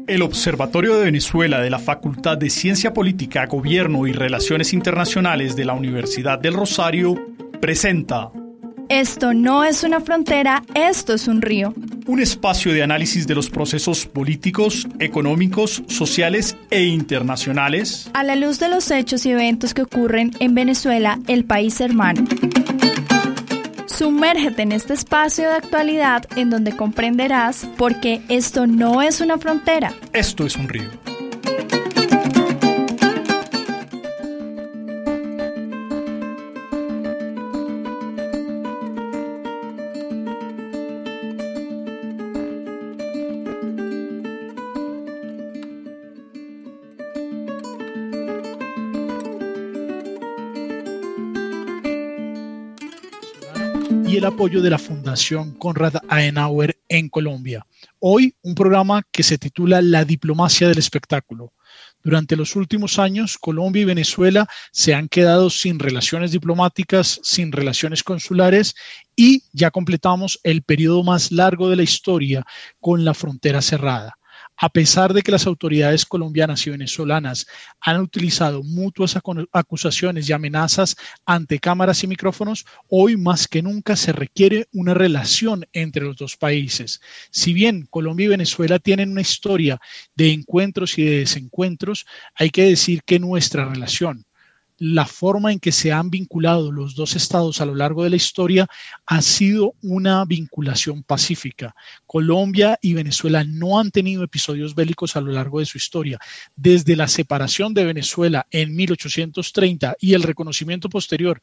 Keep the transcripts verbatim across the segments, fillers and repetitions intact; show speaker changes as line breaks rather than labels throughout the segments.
El Observatorio de Venezuela de la Facultad de Ciencia Política, Gobierno y Relaciones Internacionales de la Universidad del Rosario presenta
Esto no es una frontera, esto es un río.
Un espacio de análisis de los procesos políticos, económicos, sociales e internacionales
a la luz de los hechos y eventos que ocurren en Venezuela, el país hermano. Sumérgete en este espacio de actualidad en donde comprenderás por qué esto no es una frontera.
Esto es un río.
Y el apoyo de la Fundación Konrad Adenauer en Colombia. Hoy un programa que se titula La diplomacia del espectáculo. Durante los últimos años, Colombia y Venezuela se han quedado sin relaciones diplomáticas, sin relaciones consulares y ya completamos el periodo más largo de la historia con la frontera cerrada. A pesar de que las autoridades colombianas y venezolanas han utilizado mutuas acusaciones y amenazas ante cámaras y micrófonos, hoy más que nunca se requiere una relación entre los dos países. Si bien Colombia y Venezuela tienen una historia de encuentros y de desencuentros, hay que decir que nuestra relación, la forma en que se han vinculado los dos estados a lo largo de la historia ha sido una vinculación pacífica. Colombia y Venezuela no han tenido episodios bélicos a lo largo de su historia. Desde la separación de Venezuela en mil ochocientos treinta y el reconocimiento posterior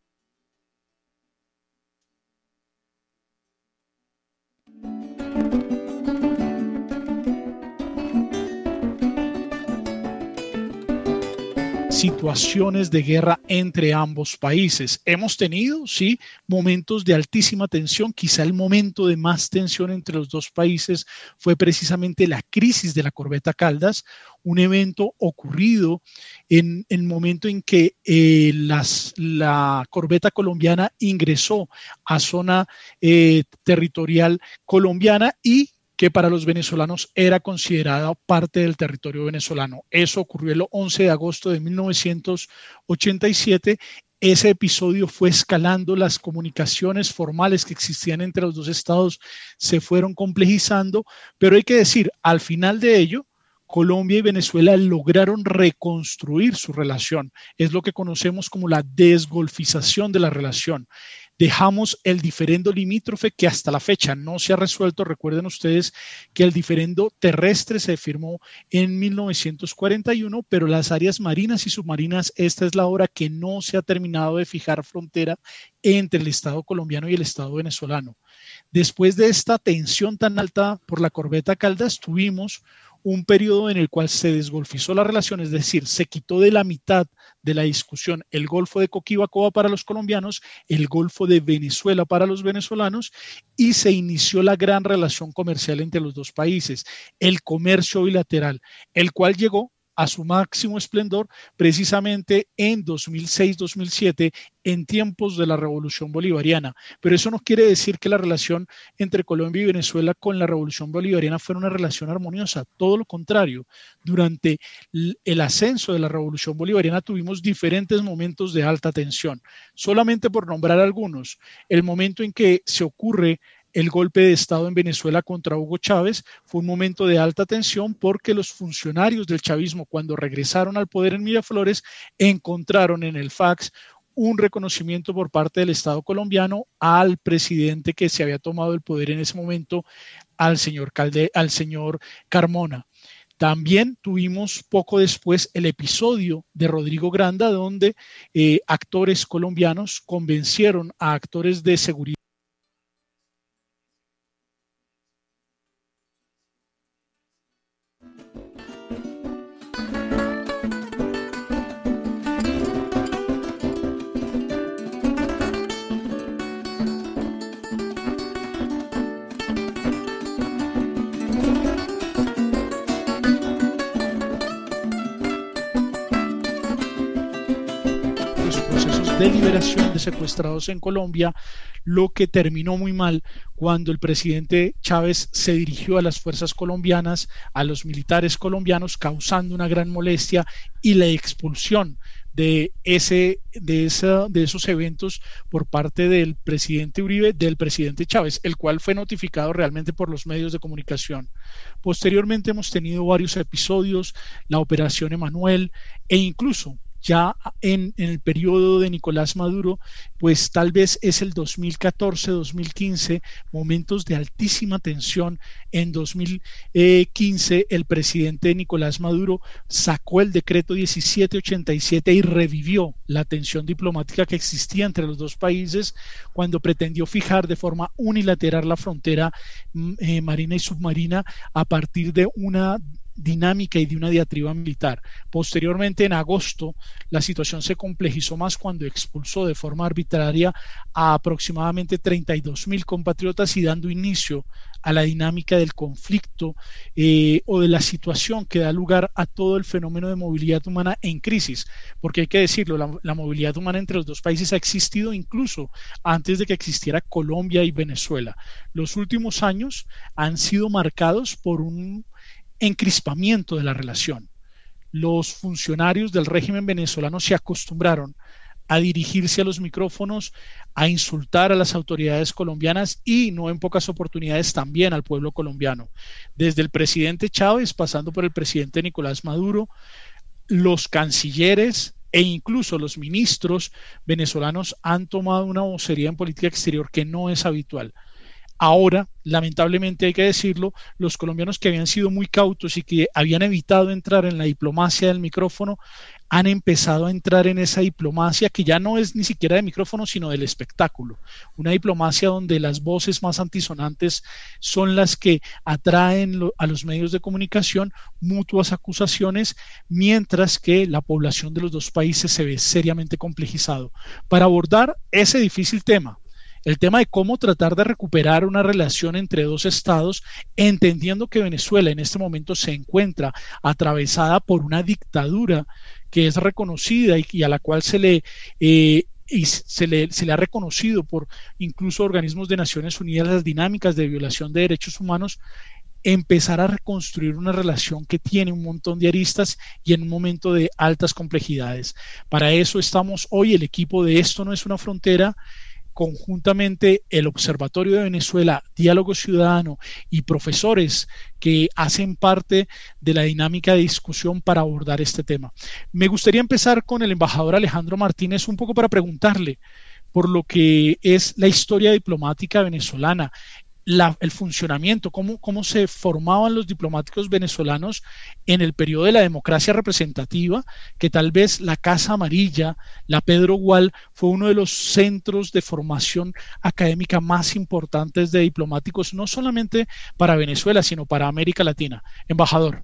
situaciones de guerra entre ambos países. Hemos tenido, sí, momentos de altísima tensión. Quizá el momento de más tensión entre los dos países fue precisamente la crisis de la corbeta Caldas, un evento ocurrido en el momento en que eh, las, la corbeta colombiana ingresó a zona eh, territorial colombiana y que para los venezolanos era considerada parte del territorio venezolano. Eso ocurrió el once de agosto de mil novecientos ochenta y siete. Ese episodio fue escalando, las comunicaciones formales que existían entre los dos estados se fueron complejizando, pero hay que decir, al final de ello, Colombia y Venezuela lograron reconstruir su relación. Es lo que conocemos como la desgolfización de la relación. Dejamos el diferendo limítrofe que hasta la fecha no se ha resuelto. Recuerden ustedes que el diferendo terrestre se firmó en mil novecientos cuarenta y uno, pero las áreas marinas y submarinas, esta es la hora que no se ha terminado de fijar frontera entre el Estado colombiano y el Estado venezolano. Después de esta tensión tan alta por la corbeta Caldas, tuvimos un periodo en el cual se desgolfizó la relación, es decir, se quitó de la mitad de la discusión el Golfo de Coquibacoa para los colombianos, el Golfo de Venezuela para los venezolanos y se inició la gran relación comercial entre los dos países, el comercio bilateral, el cual llegó a su máximo esplendor precisamente en dos mil seis dos mil siete, en tiempos de la Revolución Bolivariana. Pero eso no quiere decir que la relación entre Colombia y Venezuela con la Revolución Bolivariana fuera una relación armoniosa. Todo lo contrario. Durante el ascenso de la Revolución Bolivariana tuvimos diferentes momentos de alta tensión. Solamente por nombrar algunos, el momento en que se ocurre el golpe de Estado en Venezuela contra Hugo Chávez fue un momento de alta tensión porque los funcionarios del chavismo, cuando regresaron al poder en Miraflores, encontraron en el fax un reconocimiento por parte del Estado colombiano al presidente que se había tomado el poder en ese momento, al señor, Calde, al señor Carmona. También tuvimos poco después el episodio de Rodrigo Granda, donde eh, actores colombianos convencieron a actores de seguridad procesos de liberación de secuestrados en Colombia, lo que terminó muy mal cuando el presidente Chávez se dirigió a las fuerzas colombianas, a los militares colombianos, causando una gran molestia y la expulsión de, ese, de, esa, de esos eventos por parte del presidente Uribe, del presidente Chávez, el cual fue notificado realmente por los medios de comunicación. Posteriormente hemos tenido varios episodios, la Operación Emanuel e incluso ya en, en el periodo de Nicolás Maduro, pues tal vez es el dos mil catorce, dos mil quince, momentos de altísima tensión. En dos mil quince el presidente Nicolás Maduro sacó el decreto diecisiete ochenta y siete y revivió la tensión diplomática que existía entre los dos países cuando pretendió fijar de forma unilateral la frontera eh, marina y submarina a partir de una dinámica y de una diatriba militar. Posteriormente, en agosto, la situación se complejizó más cuando expulsó de forma arbitraria a aproximadamente treinta y dos mil compatriotas y dando inicio a la dinámica del conflicto eh, o de la situación que da lugar a todo el fenómeno de movilidad humana en crisis, porque hay que decirlo, la, la movilidad humana entre los dos países ha existido incluso antes de que existiera Colombia y Venezuela. Los últimos años han sido marcados por un encrispamiento de la relación. Los funcionarios del régimen venezolano se acostumbraron a dirigirse a los micrófonos, a insultar a las autoridades colombianas y no en pocas oportunidades también al pueblo colombiano. Desde el presidente Chávez, pasando por el presidente Nicolás Maduro, los cancilleres e incluso los ministros venezolanos han tomado una vocería en política exterior que no es habitual. Ahora, lamentablemente hay que decirlo, los colombianos que habían sido muy cautos y que habían evitado entrar en la diplomacia del micrófono, han empezado a entrar en esa diplomacia que ya no es ni siquiera de micrófono, sino del espectáculo. Una diplomacia donde las voces más antisonantes son las que atraen a los medios de comunicación, mutuas acusaciones, mientras que la población de los dos países se ve seriamente complejizado. Para abordar ese difícil tema, el tema de cómo tratar de recuperar una relación entre dos estados, entendiendo que Venezuela en este momento se encuentra atravesada por una dictadura que es reconocida y, y a la cual se le, eh, y se, le, se le ha reconocido por incluso organismos de Naciones Unidas las dinámicas de violación de derechos humanos, empezar a reconstruir una relación que tiene un montón de aristas y en un momento de altas complejidades. Para eso estamos hoy, el equipo de Esto No Es Una Frontera, conjuntamente el Observatorio de Venezuela, Diálogo Ciudadano y profesores que hacen parte de la dinámica de discusión para abordar este tema. Me gustaría empezar con el embajador Alejandro Martínez un poco para preguntarle por lo que es la historia diplomática venezolana, La, el funcionamiento, cómo, cómo se formaban los diplomáticos venezolanos en el periodo de la democracia representativa, que tal vez la Casa Amarilla, la Pedro Gual, fue uno de los centros de formación académica más importantes de diplomáticos, no solamente para Venezuela, sino para América Latina. Embajador.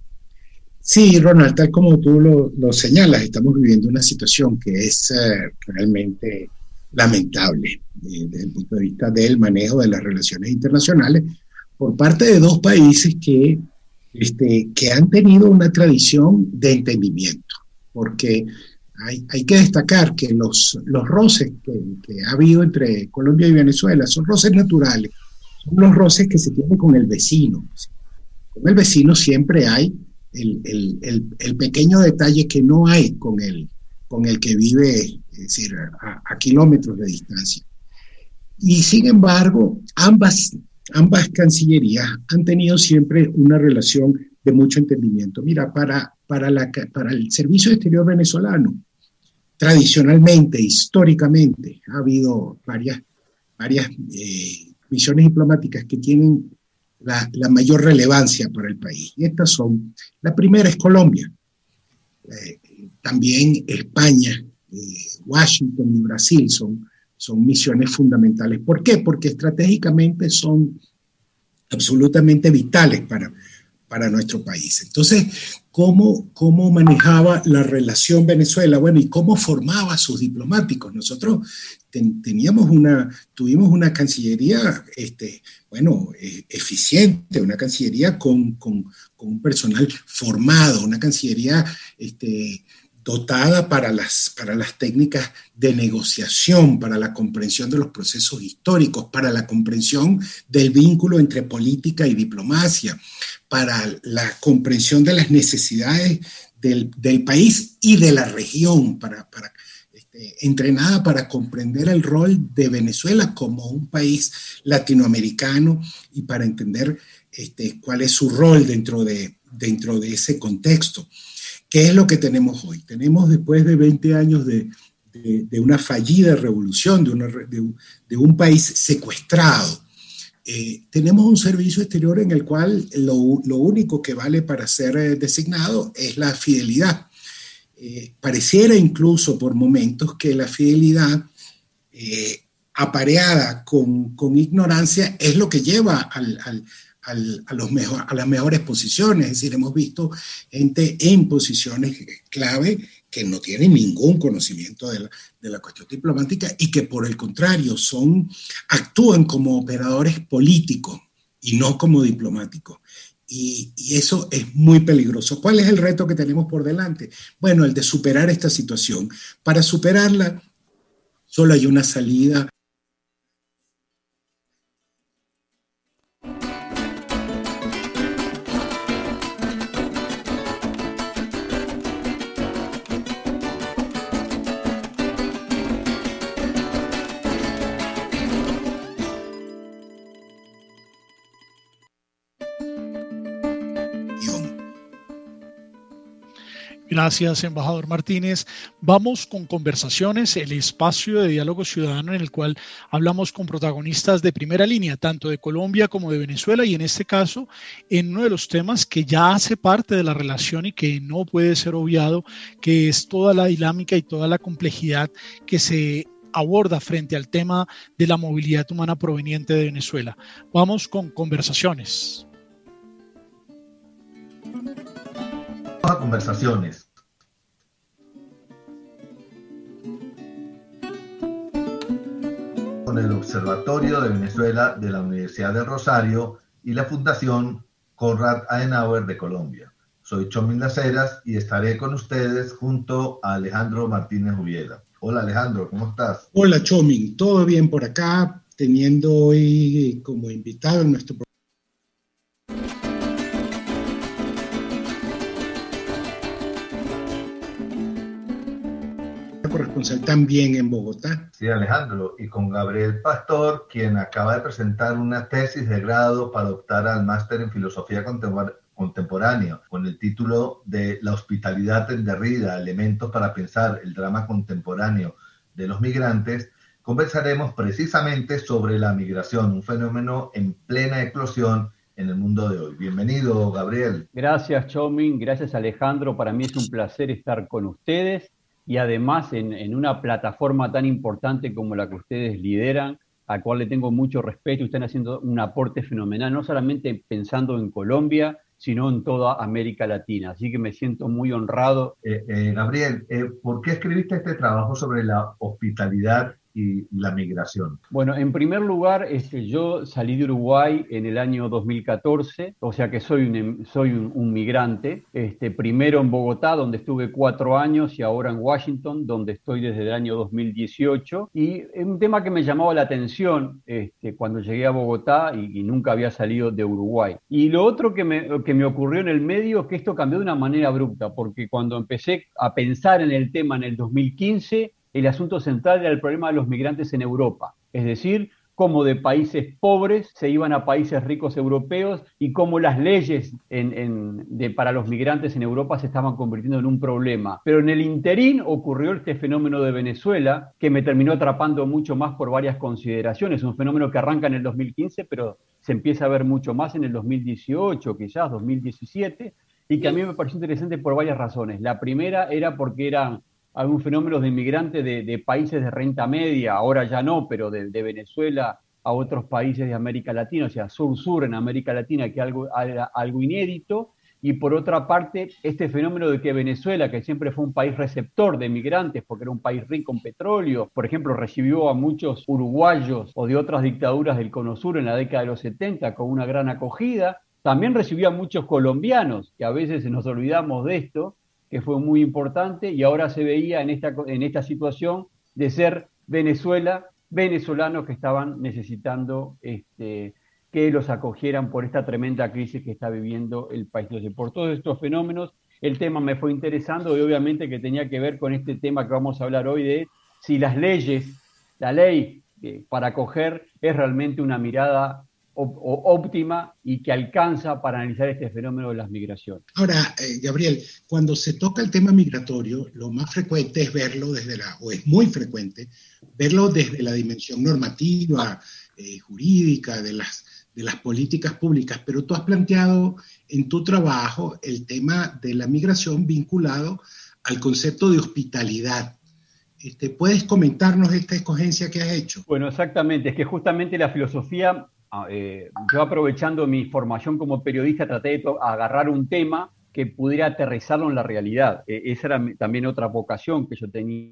Sí, Ronald, tal como tú lo, lo señalas, estamos viviendo una situación que es uh, realmente lamentable eh, desde el punto de vista del manejo de las relaciones internacionales por parte de dos países que, este, que han tenido una tradición de entendimiento, porque hay, hay que destacar que los, los roces que, que ha habido entre Colombia y Venezuela son roces naturales, son los roces que se tienen con el vecino. Con el vecino siempre hay el, el, el, el pequeño detalle que no hay con el, con el que vive, es decir, a, a kilómetros de distancia. Y sin embargo, ambas, ambas cancillerías han tenido siempre una relación de mucho entendimiento. Mira, para, para, la, para el servicio exterior venezolano, tradicionalmente, históricamente, ha habido varias, varias eh, misiones diplomáticas que tienen la, la mayor relevancia para el país. Y estas son, la primera es Colombia, eh, también España, Eh, Washington y Brasil son, son misiones fundamentales. ¿Por qué? Porque estratégicamente son absolutamente vitales para, para nuestro país. Entonces, ¿cómo, cómo manejaba la relación Venezuela? Bueno, ¿y cómo formaba a sus diplomáticos? Nosotros ten, teníamos una, tuvimos una cancillería, este, bueno, eh, eficiente, una cancillería con, con, con un personal formado, una cancillería este, dotada para las, para las técnicas de negociación, para la comprensión de los procesos históricos, para la comprensión del vínculo entre política y diplomacia, para la comprensión de las necesidades del, del país y de la región, para, para, este, entrenada para comprender el rol de Venezuela como un país latinoamericano y para entender este, cuál es su rol dentro de, dentro de ese contexto. ¿Qué es lo que tenemos hoy? Tenemos, después de veinte años de, de, de una fallida revolución, de, una, de, de un país secuestrado, eh, tenemos un servicio exterior en el cual lo, lo único que vale para ser eh, designado es la fidelidad. Eh, pareciera incluso por momentos que la fidelidad eh, apareada con, con ignorancia es lo que lleva al... al Al, a, los mejor, a las mejores posiciones. Es decir, hemos visto gente en posiciones clave que no tienen ningún conocimiento de la, de la cuestión diplomática y que por el contrario son, actúan como operadores políticos y no como diplomáticos. Y, y eso es muy peligroso. ¿Cuál es el reto que tenemos por delante? Bueno, el de superar esta situación. Para superarla, solo hay una salida.
Gracias, embajador Martínez. Vamos con Conversaciones, el espacio de diálogo ciudadano en el cual hablamos con protagonistas de primera línea, tanto de Colombia como de Venezuela, y en este caso, en uno de los temas que ya hace parte de la relación y que no puede ser obviado, que es toda la dinámica y toda la complejidad que se aborda frente al tema de la movilidad humana proveniente de Venezuela. Vamos con Conversaciones.
A Conversaciones. Con el Observatorio de Venezuela de la Universidad del Rosario y la Fundación Konrad Adenauer de Colombia. Soy Chomín Las Heras y estaré con ustedes junto a Alejandro Martínez Ubiela. Hola Alejandro, ¿cómo estás?
Hola Chomín, todo bien por acá, teniendo hoy como invitado en nuestro programa corresponsal también en Bogotá.
Sí, Alejandro, y con Gabriel Pastor, quien acaba de presentar una tesis de grado para optar al máster en Filosofía Contemporánea, con el título de La hospitalidad en Derrida, elementos para pensar el drama contemporáneo de los migrantes. Conversaremos precisamente sobre la migración, un fenómeno en plena eclosión en el mundo de hoy. Bienvenido, Gabriel.
Gracias, Chomín, gracias, Alejandro. Para mí es un placer estar con ustedes. Y además en, en una plataforma tan importante como la que ustedes lideran, a la cual le tengo mucho respeto, y están haciendo un aporte fenomenal, no solamente pensando en Colombia, sino en toda América Latina. Así que me siento muy honrado.
Eh, eh, Gabriel, eh, ¿por qué escribiste este trabajo sobre la hospitalidad y la migración?
Bueno, en primer lugar, este, yo salí de Uruguay en el año dos mil catorce, o sea que soy un, soy un, un migrante, este, primero en Bogotá, donde estuve cuatro años, y ahora en Washington, donde estoy desde el año dos mil dieciocho, y un tema que me llamaba la atención este, cuando llegué a Bogotá y, y nunca había salido de Uruguay. Y lo otro que me, que me ocurrió en el medio es que esto cambió de una manera abrupta, porque cuando empecé a pensar en el tema en el dos mil quince, el asunto central era el problema de los migrantes en Europa, es decir, cómo de países pobres se iban a países ricos europeos y cómo las leyes en, en, de, para los migrantes en Europa se estaban convirtiendo en un problema. Pero en el interín ocurrió este fenómeno de Venezuela, que me terminó atrapando mucho más por varias consideraciones, un fenómeno que arranca en el dos mil quince, pero se empieza a ver mucho más en el dos mil dieciocho, quizás dos mil diecisiete, y que a mí me pareció interesante por varias razones. La primera era porque eran algún fenómeno de inmigrantes de, de países de renta media, ahora ya no, pero de, de Venezuela a otros países de América Latina, o sea, sur-sur en América Latina, que algo, era algo inédito. Y por otra parte, este fenómeno de que Venezuela, que siempre fue un país receptor de migrantes, porque era un país rico en petróleo, por ejemplo, recibió a muchos uruguayos o de otras dictaduras del Cono Sur en la década de los setenta con una gran acogida. También recibió a muchos colombianos, que a veces nos olvidamos de esto, que fue muy importante, y ahora se veía en esta, en esta situación de ser Venezuela, venezolanos que estaban necesitando este, que los acogieran por esta tremenda crisis que está viviendo el país. Entonces, por todos estos fenómenos, el tema me fue interesando, y obviamente que tenía que ver con este tema que vamos a hablar hoy de si las leyes, la ley eh, para acoger es realmente una mirada óptima y que alcanza para analizar este fenómeno de las migraciones.
Ahora, eh, Gabriel, cuando se toca el tema migratorio, lo más frecuente es verlo desde la, o es muy frecuente, verlo desde la dimensión normativa, eh, jurídica, de las, de las políticas públicas, pero tú has planteado en tu trabajo el tema de la migración vinculado al concepto de hospitalidad. Este, ¿Puedes comentarnos esta escogencia que has hecho?
Bueno, exactamente, es que justamente la filosofía... Eh, yo aprovechando mi formación como periodista traté de agarrar un tema que pudiera aterrizarlo en la realidad. Eh, esa era también otra vocación que yo tenía.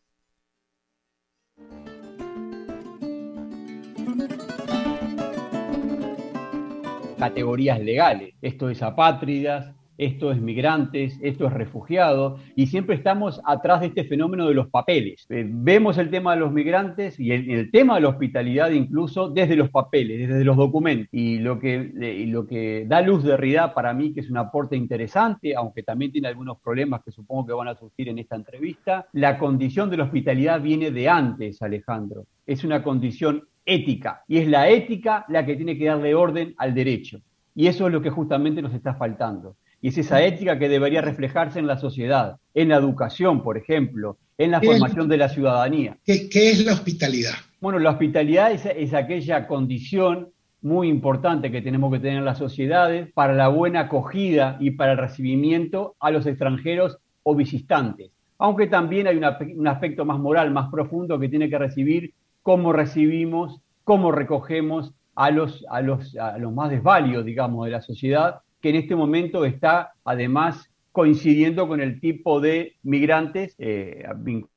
Categorías legales. Esto es apátridas, esto es migrantes, esto es refugiados, y siempre estamos atrás de este fenómeno de los papeles. Eh, vemos el tema de los migrantes y el, el tema de la hospitalidad incluso desde los papeles, desde los documentos. Y lo que, eh, y lo que da luz Derrida para mí, que es un aporte interesante, aunque también tiene algunos problemas que supongo que van a surgir en esta entrevista, la condición de la hospitalidad viene de antes, Alejandro. Es una condición ética, y es la ética la que tiene que darle orden al derecho. Y eso es lo que justamente nos está faltando. Y es esa ética que debería reflejarse en la sociedad, en la educación, por ejemplo, en la formación de la ciudadanía.
¿Qué, qué es la hospitalidad?
Bueno, la hospitalidad es, es aquella condición muy importante que tenemos que tener en las sociedades para la buena acogida y para el recibimiento a los extranjeros o visitantes. Aunque también hay una, un aspecto más moral, más profundo, que tiene que recibir cómo recibimos, cómo recogemos a los, a los, a los más desvalidos, digamos, de la sociedad, que en este momento está, además, coincidiendo con el tipo de migrantes eh, vinculados.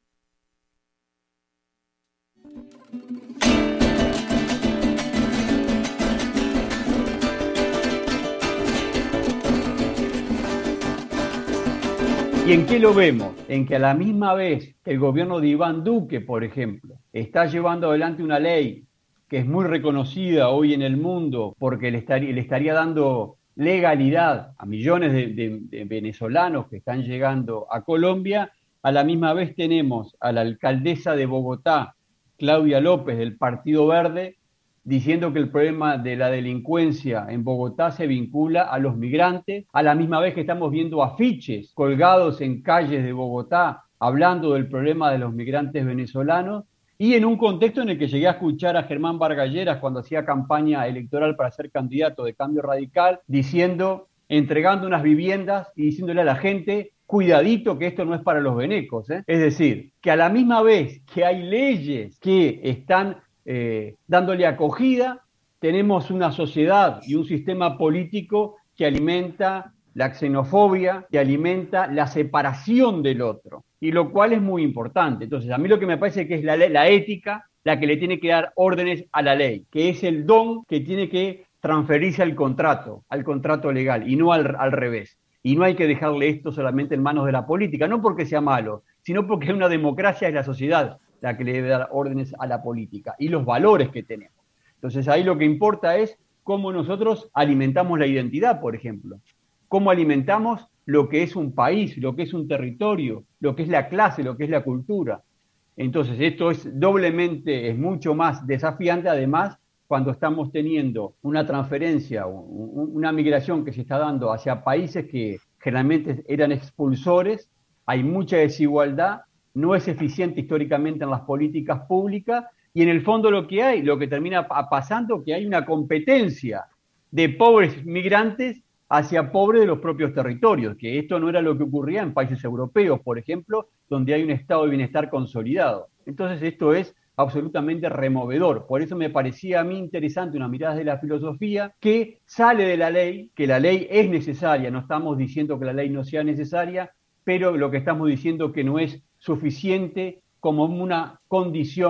¿Y en qué lo vemos? En que a la misma vez que el gobierno de Iván Duque, por ejemplo, está llevando adelante una ley que es muy reconocida hoy en el mundo porque le estaría, le estaría dando legalidad a millones de, de, de venezolanos que están llegando a Colombia, a la misma vez tenemos a la alcaldesa de Bogotá, Claudia López, del Partido Verde, diciendo que el problema de la delincuencia en Bogotá se vincula a los migrantes, a la misma vez que estamos viendo afiches colgados en calles de Bogotá hablando del problema de los migrantes venezolanos, y en un contexto en el que llegué a escuchar a Germán Vargas Lleras cuando hacía campaña electoral para ser candidato de Cambio Radical, diciendo, entregando unas viviendas y diciéndole a la gente, cuidadito que esto no es para los venecos, ¿eh? Es decir, que a la misma vez que hay leyes que están eh, dándole acogida, tenemos una sociedad y un sistema político que alimenta la xenofobia, que alimenta la separación del otro, y lo cual es muy importante. Entonces, a mí lo que me parece que es la, la ética la que le tiene que dar órdenes a la ley, que es el don que tiene que transferirse al contrato, al contrato legal, y no al, al revés. Y no hay que dejarle esto solamente en manos de la política, no porque sea malo, sino porque es una democracia, es la sociedad la que le debe dar órdenes a la política, y los valores que tenemos. Entonces, ahí lo que importa es cómo nosotros alimentamos la identidad, por ejemplo. Cómo alimentamos lo que es un país, lo que es un territorio, lo que es la clase, lo que es la cultura. Entonces, esto es doblemente, es mucho más desafiante, además, cuando estamos teniendo una transferencia, una migración que se está dando hacia países que generalmente eran expulsores, hay mucha desigualdad, no es eficiente históricamente en las políticas públicas, y en el fondo lo que hay, lo que termina pasando, que hay una competencia de pobres migrantes hacia pobres de los propios territorios, que esto no era lo que ocurría en países europeos, por ejemplo, donde hay un estado de bienestar consolidado. Entonces esto es absolutamente removedor. Por eso me parecía a mí interesante una mirada de la filosofía que sale de la ley, que la ley es necesaria, no estamos diciendo que la ley no sea necesaria, pero lo que estamos diciendo que no es suficiente como una condición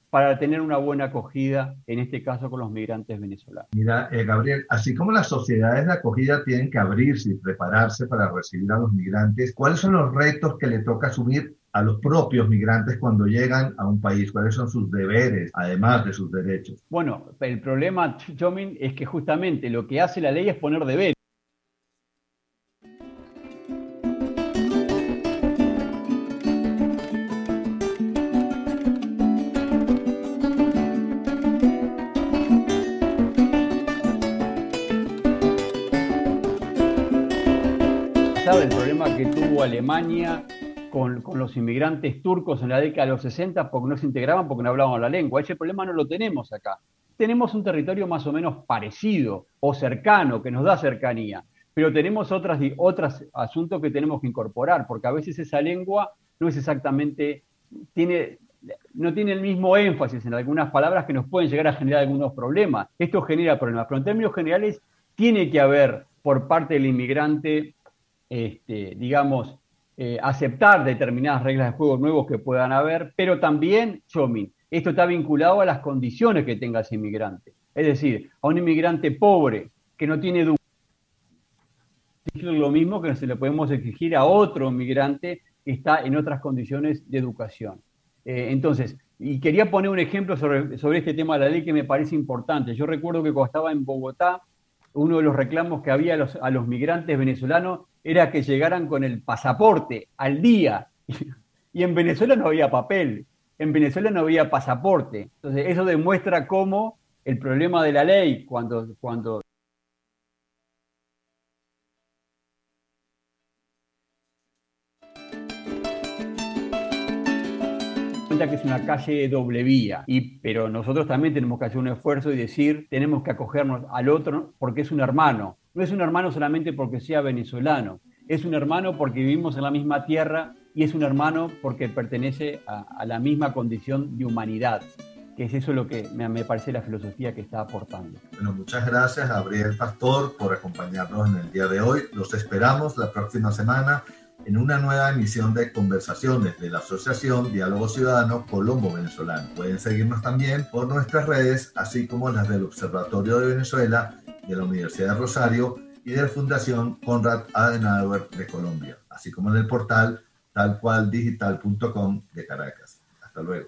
para tener una buena acogida, en este caso con los migrantes venezolanos.
Mira, eh, Gabriel, así como las sociedades de acogida tienen que abrirse y prepararse para recibir a los migrantes, ¿cuáles son los retos que le toca asumir a los propios migrantes cuando llegan a un país? ¿Cuáles son sus deberes, además de sus derechos?
Bueno, el problema, Chomin, es que justamente lo que hace la ley es poner deberes. El problema que tuvo Alemania con, con los inmigrantes turcos en la década de los sesenta porque no se integraban, porque no hablaban la lengua. Ese problema no lo tenemos acá. Tenemos un territorio más o menos parecido o cercano, que nos da cercanía, pero tenemos otras, otros asuntos que tenemos que incorporar, porque a veces esa lengua no es exactamente, tiene, no tiene el mismo énfasis en algunas palabras que nos pueden llegar a generar algunos problemas. Esto genera problemas, pero en términos generales tiene que haber por parte del inmigrante Este, digamos, eh, aceptar determinadas reglas de juego nuevos que puedan haber, pero también, Chomin, esto está vinculado a las condiciones que tenga ese inmigrante. Es decir, a un inmigrante pobre que no tiene educación, lo mismo que se le podemos exigir a otro inmigrante que está en otras condiciones de educación. Eh, entonces, y quería poner un ejemplo sobre, sobre este tema de la ley que me parece importante. Yo recuerdo que cuando estaba en Bogotá, uno de los reclamos que había a los, a los migrantes venezolanos era que llegaran con el pasaporte al día. Y en Venezuela no había papel, en Venezuela no había pasaporte. Entonces eso demuestra cómo el problema de la ley, cuando... cuando que es una calle doble vía, y, pero nosotros también tenemos que hacer un esfuerzo y decir, tenemos que acogernos al otro porque es un hermano. No es un hermano solamente porque sea venezolano, es un hermano porque vivimos en la misma tierra y es un hermano porque pertenece a, a la misma condición de humanidad, que es eso lo que me, me parece la filosofía que está aportando.
Bueno, muchas gracias, Gabriel Pastor, por acompañarnos en el día de hoy. Los esperamos la próxima semana en una nueva emisión de Conversaciones de la Asociación Diálogo Ciudadano Colombo-Venezolano. Pueden seguirnos también por nuestras redes, así como las del Observatorio de Venezuela, de la Universidad de Rosario y de la Fundación Konrad Adenauer de Colombia, así como en el portal tal cual digital punto com de Caracas. Hasta luego.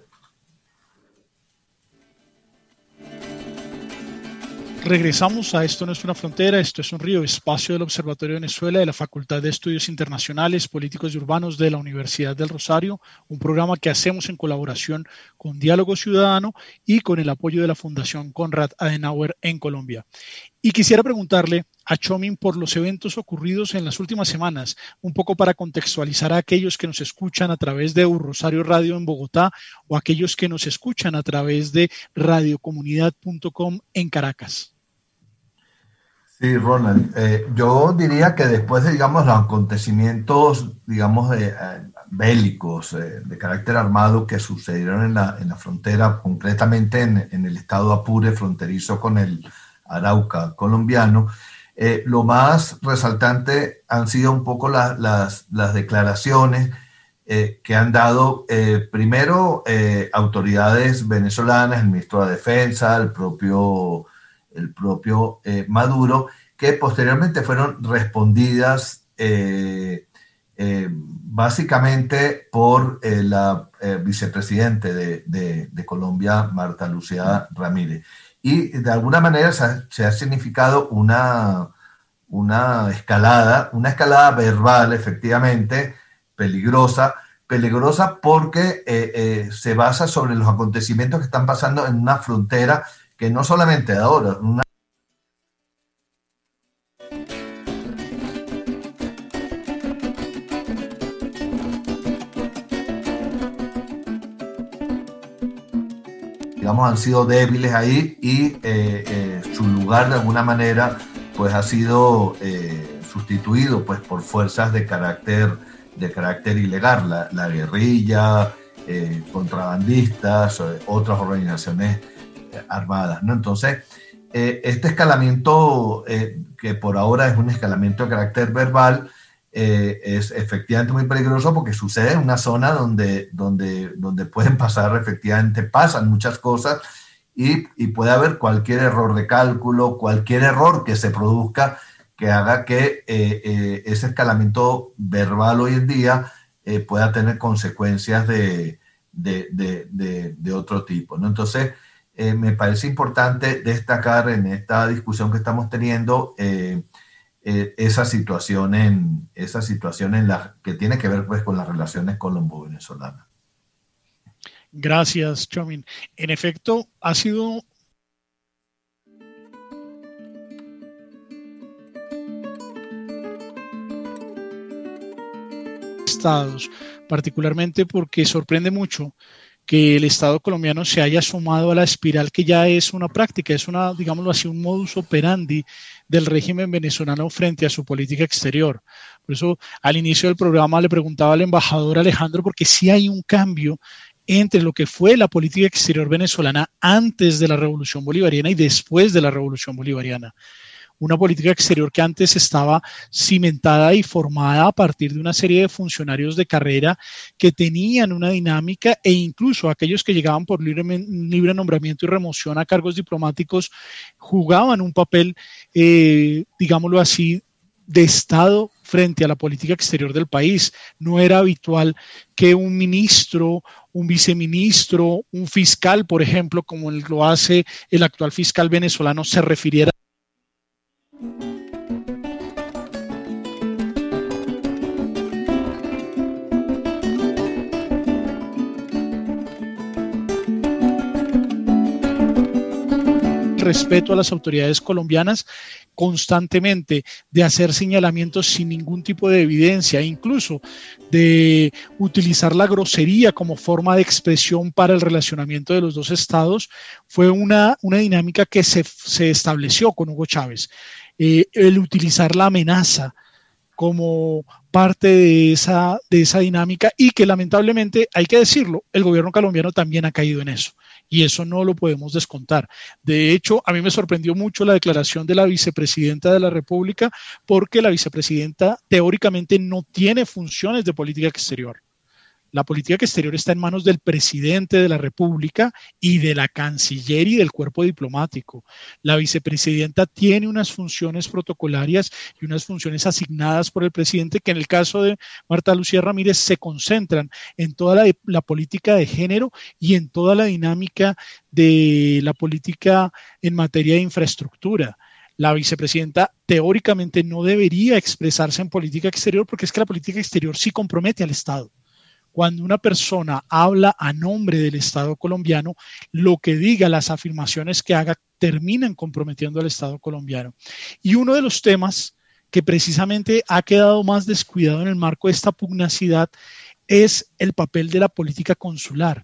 Regresamos a Esto no es una frontera, esto es un río, espacio del Observatorio de Venezuela de la Facultad de Estudios Internacionales, Políticos y Urbanos de la Universidad del Rosario, un programa que hacemos en colaboración con Diálogo Ciudadano y con el apoyo de la Fundación Konrad Adenauer en Colombia. Y quisiera preguntarle a Chomin por los eventos ocurridos en las últimas semanas, un poco para contextualizar a aquellos que nos escuchan a través de Rosario Radio en Bogotá o aquellos que nos escuchan a través de radiocomunidad punto com en Caracas.
Sí, Ronald, eh, yo diría que después de, digamos, los acontecimientos, digamos, de, eh, bélicos, eh, de carácter armado que sucedieron en la, en la frontera, concretamente en, en el estado Apure, fronterizo con el Arauca colombiano, eh, lo más resaltante han sido un poco la, las, las declaraciones eh, que han dado, eh, primero, eh, autoridades venezolanas, el ministro de Defensa, el propio... el propio eh, Maduro, que posteriormente fueron respondidas eh, eh, básicamente por eh, la eh, vicepresidente de, de, de Colombia, Marta Lucía Ramírez. Y de alguna manera se ha, se ha significado una, una escalada, una escalada verbal efectivamente peligrosa, peligrosa porque eh, eh, se basa sobre los acontecimientos que están pasando en una frontera que no solamente ahora, una digamos han sido débiles ahí y eh, eh, su lugar de alguna manera pues ha sido eh, sustituido pues por fuerzas de carácter de carácter ilegal, la, la guerrilla, eh, contrabandistas, eh, otras organizaciones armadas, ¿no? Entonces, eh, este escalamiento, eh, que por ahora es un escalamiento de carácter verbal, eh, es efectivamente muy peligroso porque sucede en una zona donde, donde, donde pueden pasar, efectivamente pasan muchas cosas y, y puede haber cualquier error de cálculo, cualquier error que se produzca que haga que eh, eh, ese escalamiento verbal hoy en día eh, pueda tener consecuencias de, de, de, de, de otro tipo, ¿no? Entonces, eh, me parece importante destacar en esta discusión que estamos teniendo eh, eh, esa situación, en, esa situación en la, que tiene que ver pues, con las relaciones colombo-venezolanas.
Gracias, Chomin. En efecto, ha sido estados, particularmente porque sorprende mucho que el Estado colombiano se haya sumado a la espiral que ya es una práctica, es una, digámoslo así, un modus operandi del régimen venezolano frente a su política exterior. Por eso, al inicio del programa le preguntaba al embajador Alejandro, porque sí hay un cambio entre lo que fue la política exterior venezolana antes de la Revolución Bolivariana y después de la Revolución Bolivariana. Una política exterior que antes estaba cimentada y formada a partir de una serie de funcionarios de carrera que tenían una dinámica e incluso aquellos que llegaban por libre, libre nombramiento y remoción a cargos diplomáticos jugaban un papel, eh, digámoslo así, de Estado frente a la política exterior del país. No era habitual que un ministro, un viceministro, un fiscal, por ejemplo, como lo hace el actual fiscal venezolano, se refiriera respeto a las autoridades colombianas constantemente, de hacer señalamientos sin ningún tipo de evidencia, incluso de utilizar la grosería como forma de expresión para el relacionamiento de los dos estados, fue una, una dinámica que se, se estableció con Hugo Chávez. Eh, el utilizar la amenaza como parte de esa, de esa dinámica y que lamentablemente, hay que decirlo, el gobierno colombiano también ha caído en eso. Y eso no lo podemos descontar. De hecho, a mí me sorprendió mucho la declaración de la vicepresidenta de la República, porque la vicepresidenta teóricamente no tiene funciones de política exterior. La política exterior está en manos del presidente de la República y de la canciller y del cuerpo diplomático. La vicepresidenta tiene unas funciones protocolarias y unas funciones asignadas por el presidente que en el caso de Marta Lucía Ramírez se concentran en toda la, la política de género y en toda la dinámica de la política en materia de infraestructura. La vicepresidenta teóricamente no debería expresarse en política exterior porque es que la política exterior sí compromete al Estado. Cuando una persona habla a nombre del Estado colombiano, lo que diga, las afirmaciones que haga, terminan comprometiendo al Estado colombiano. Y uno de los temas que precisamente ha quedado más descuidado en el marco de esta pugnacidad es el papel de la política consular.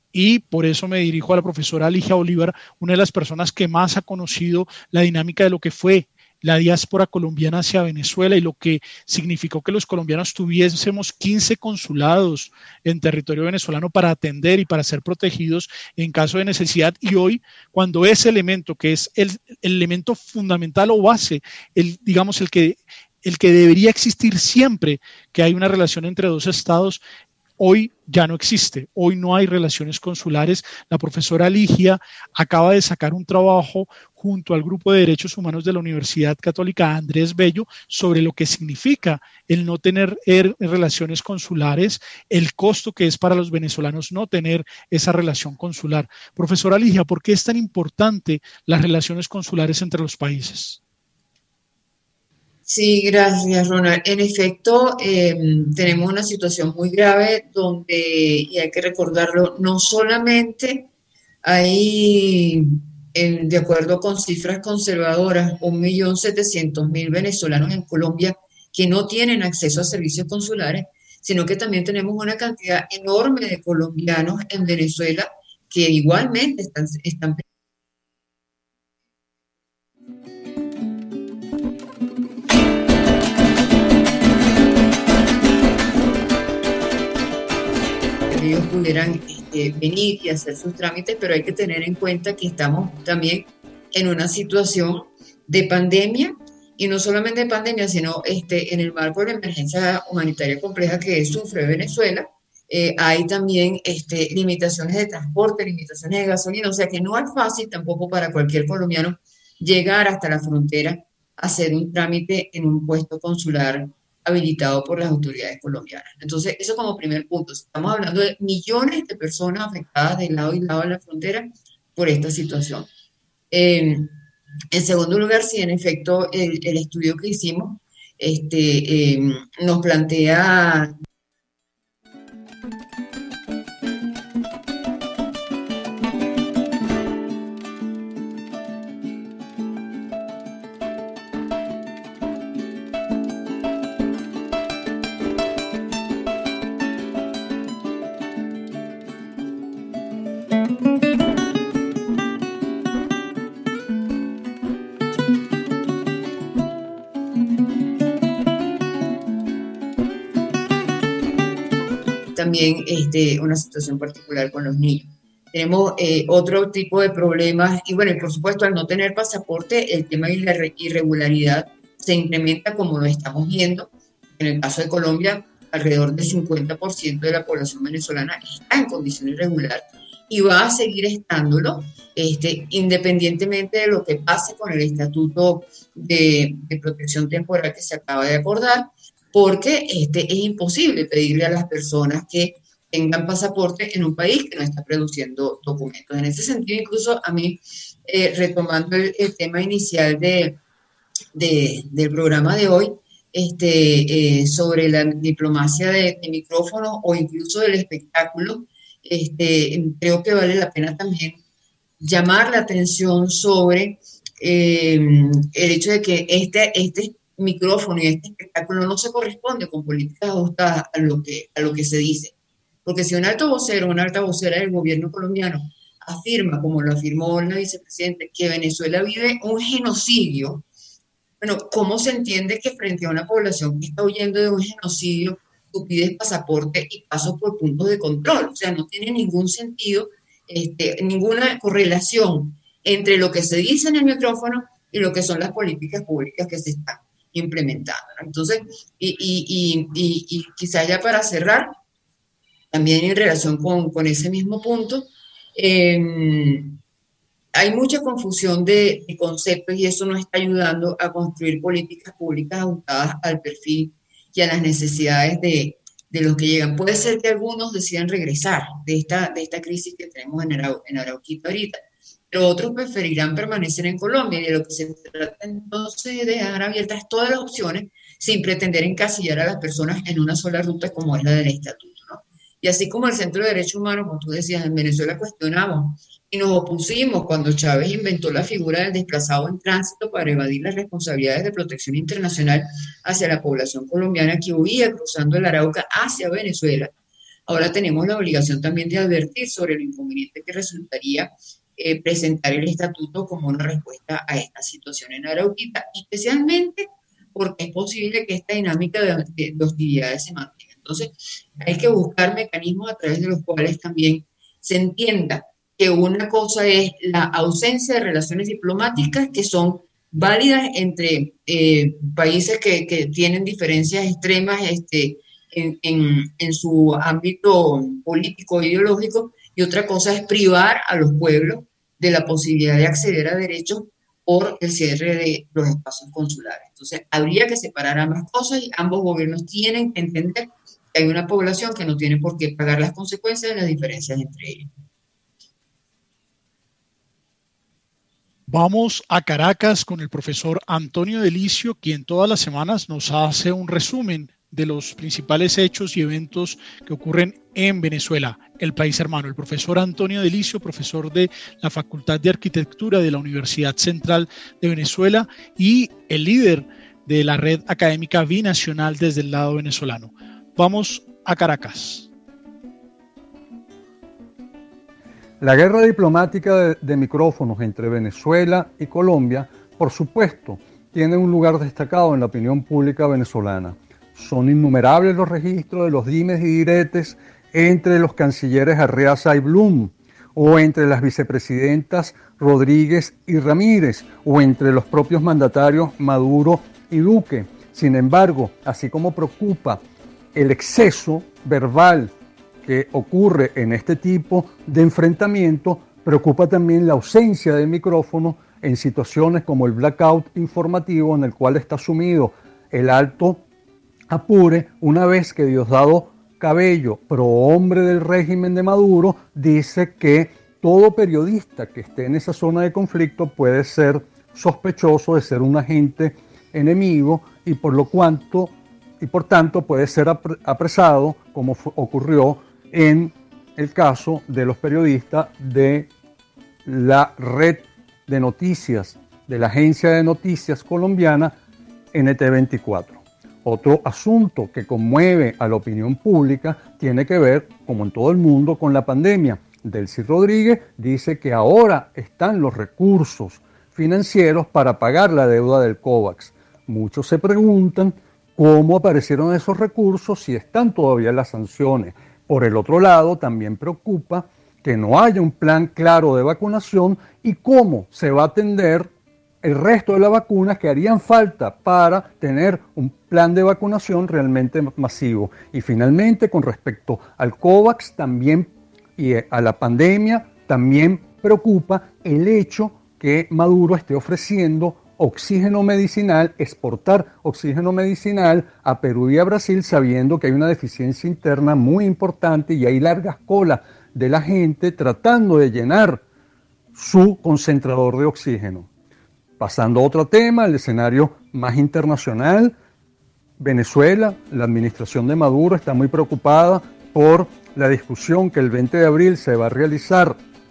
Y por eso me dirijo a la profesora Ligia Bolívar, una de las personas que más ha conocido la dinámica de lo que fue la diáspora colombiana hacia Venezuela y lo que significó que los colombianos tuviésemos quince consulados en territorio venezolano para atender y para ser protegidos en caso de necesidad. Y hoy, cuando ese elemento, que es el, el elemento fundamental o base, el, digamos el que, el que debería existir siempre que hay una relación entre dos estados, hoy ya no existe, hoy no hay relaciones consulares. La profesora Ligia acaba de sacar un trabajo junto al Grupo de Derechos Humanos de la Universidad Católica Andrés Bello sobre lo que significa el no tener er, relaciones consulares, el costo que es para los venezolanos no tener esa relación consular. Profesora Ligia, ¿por qué es tan importante las relaciones consulares entre los países?
Sí, gracias, Ronald. En efecto, eh, tenemos una situación muy grave donde, y hay que recordarlo, no solamente hay, en, de acuerdo con cifras conservadoras, un millón setecientos mil venezolanos en Colombia que no tienen acceso a servicios consulares, sino que también tenemos una cantidad enorme de colombianos en Venezuela que igualmente están, están ellos pudieran este, venir y hacer sus trámites, pero hay que tener en cuenta que estamos también en una situación de pandemia y no solamente de pandemia, sino este, en el marco de la emergencia humanitaria compleja que sufre Venezuela, eh, hay también este, limitaciones de transporte, limitaciones de gasolina, o sea que no es fácil tampoco para cualquier colombiano llegar hasta la frontera a hacer un trámite en un puesto consular habilitado por las autoridades colombianas. Entonces, eso como primer punto. Estamos hablando de millones de personas afectadas de lado y lado de la frontera por esta situación. Eh, en segundo lugar, sí, en efecto, el, el estudio que hicimos este, eh, nos plantea... También este, una situación particular con los niños. Tenemos eh, otro tipo de problemas y bueno, y por supuesto al no tener pasaporte el tema de la irregularidad se incrementa como lo estamos viendo. En el caso de Colombia, alrededor del cincuenta por ciento de la población venezolana está en condición irregular y va a seguir estándolo este, independientemente de lo que pase con el Estatuto de, de Protección Temporal que se acaba de acordar, porque este, es imposible pedirle a las personas que tengan pasaporte en un país que no está produciendo documentos. En ese sentido, incluso a mí, eh, retomando el, el tema inicial de, de, del programa de hoy, este, eh, sobre la diplomacia de, de micrófono o incluso del espectáculo, este, creo que vale la pena también llamar la atención sobre eh, el hecho de que este, este micrófono y este espectáculo no se corresponde con políticas ajustadas a lo que, a lo que se dice. Porque si un alto vocero o una alta vocera del gobierno colombiano afirma, como lo afirmó la vicepresidenta, que Venezuela vive un genocidio, bueno, ¿cómo se entiende que frente a una población que está huyendo de un genocidio, tú pides pasaporte y pasos por puntos de control? O sea, no tiene ningún sentido, este, ninguna correlación entre lo que se dice en el micrófono y lo que son las políticas públicas que se están implementando. Entonces, y, y, y, y, y quizás ya para cerrar, también en relación con, con ese mismo punto, eh, hay mucha confusión de, de conceptos y eso nos está ayudando a construir políticas públicas ajustadas al perfil y a las necesidades de, de los que llegan. Puede ser que algunos decidan regresar de esta, de esta crisis que tenemos en, Arau, en Arauquita ahorita, pero otros preferirán permanecer en Colombia, y de lo que se trata entonces de dejar abiertas todas las opciones sin pretender encasillar a las personas en una sola ruta como es la del estatuto, ¿no? Y así como el Centro de Derechos Humanos, como tú decías, en Venezuela cuestionamos y nos opusimos cuando Chávez inventó la figura del desplazado en tránsito para evadir las responsabilidades de protección internacional hacia la población colombiana que huía cruzando el Arauca hacia Venezuela. Ahora tenemos la obligación también de advertir sobre lo inconveniente que resultaría eh, presentar el estatuto como una respuesta a esta situación en Arauquita, especialmente porque es posible que esta dinámica de, de, de hostilidades se mantenga. Entonces, hay que buscar mecanismos a través de los cuales también se entienda que una cosa es la ausencia de relaciones diplomáticas que son válidas entre eh, países que, que tienen diferencias extremas este, en, en, en su ámbito político e ideológico, y otra cosa es privar a los pueblos de la posibilidad de acceder a derechos por el cierre de los espacios consulares. Entonces, habría que separar ambas cosas y ambos gobiernos tienen que entender que hay una población que no tiene por qué pagar las consecuencias de las diferencias entre ellos.
Vamos a Caracas con el profesor Antonio Delicio, quien todas las semanas nos hace un resumen de los principales hechos y eventos que ocurren en Venezuela, el país hermano. El profesor Antonio Delicio, profesor de la Facultad de Arquitectura de la Universidad Central de Venezuela y el líder de la red académica binacional desde el lado venezolano. Vamos a Caracas.
La guerra diplomática de, de micrófonos entre Venezuela y Colombia, por supuesto, tiene un lugar destacado en la opinión pública venezolana. Son innumerables los registros de los dimes y diretes entre los cancilleres Arreaza y Blum, o entre las vicepresidentas Rodríguez y Ramírez, o entre los propios mandatarios Maduro y Duque. Sin embargo, así como preocupa el exceso verbal que ocurre en este tipo de enfrentamiento, preocupa también la ausencia del micrófono en situaciones como el blackout informativo en el cual está sumido el alto Apure, una vez que Diosdado Cabello, prohombre del régimen de Maduro, dice que todo periodista que esté en esa zona de conflicto puede ser sospechoso de ser un agente enemigo y por lo cuanto y por tanto puede ser apresado, como fue, ocurrió en el caso de los periodistas de la red de noticias de la agencia de noticias colombiana N T veinticuatro. Otro asunto que conmueve a la opinión pública tiene que ver, como en todo el mundo, con la pandemia. Delcy Rodríguez dice que ahora están los recursos financieros para pagar la deuda del COVAX. Muchos se preguntan cómo aparecieron esos recursos si están todavía las sanciones. Por el otro lado, también preocupa que no haya un plan claro de vacunación y cómo se va a atender el resto de las vacunas que harían falta para tener un plan de vacunación realmente masivo. Y finalmente, con respecto al COVAX también y a la pandemia, también preocupa el hecho que Maduro esté ofreciendo oxígeno medicinal, exportar oxígeno medicinal a Perú y a Brasil, sabiendo que hay una deficiencia interna muy importante y hay largas colas de la gente tratando de llenar su concentrador de oxígeno. Pasando a otro tema, el escenario más internacional, Venezuela, la administración de Maduro está muy preocupada por la discusión que el veinte de abril se va a realizar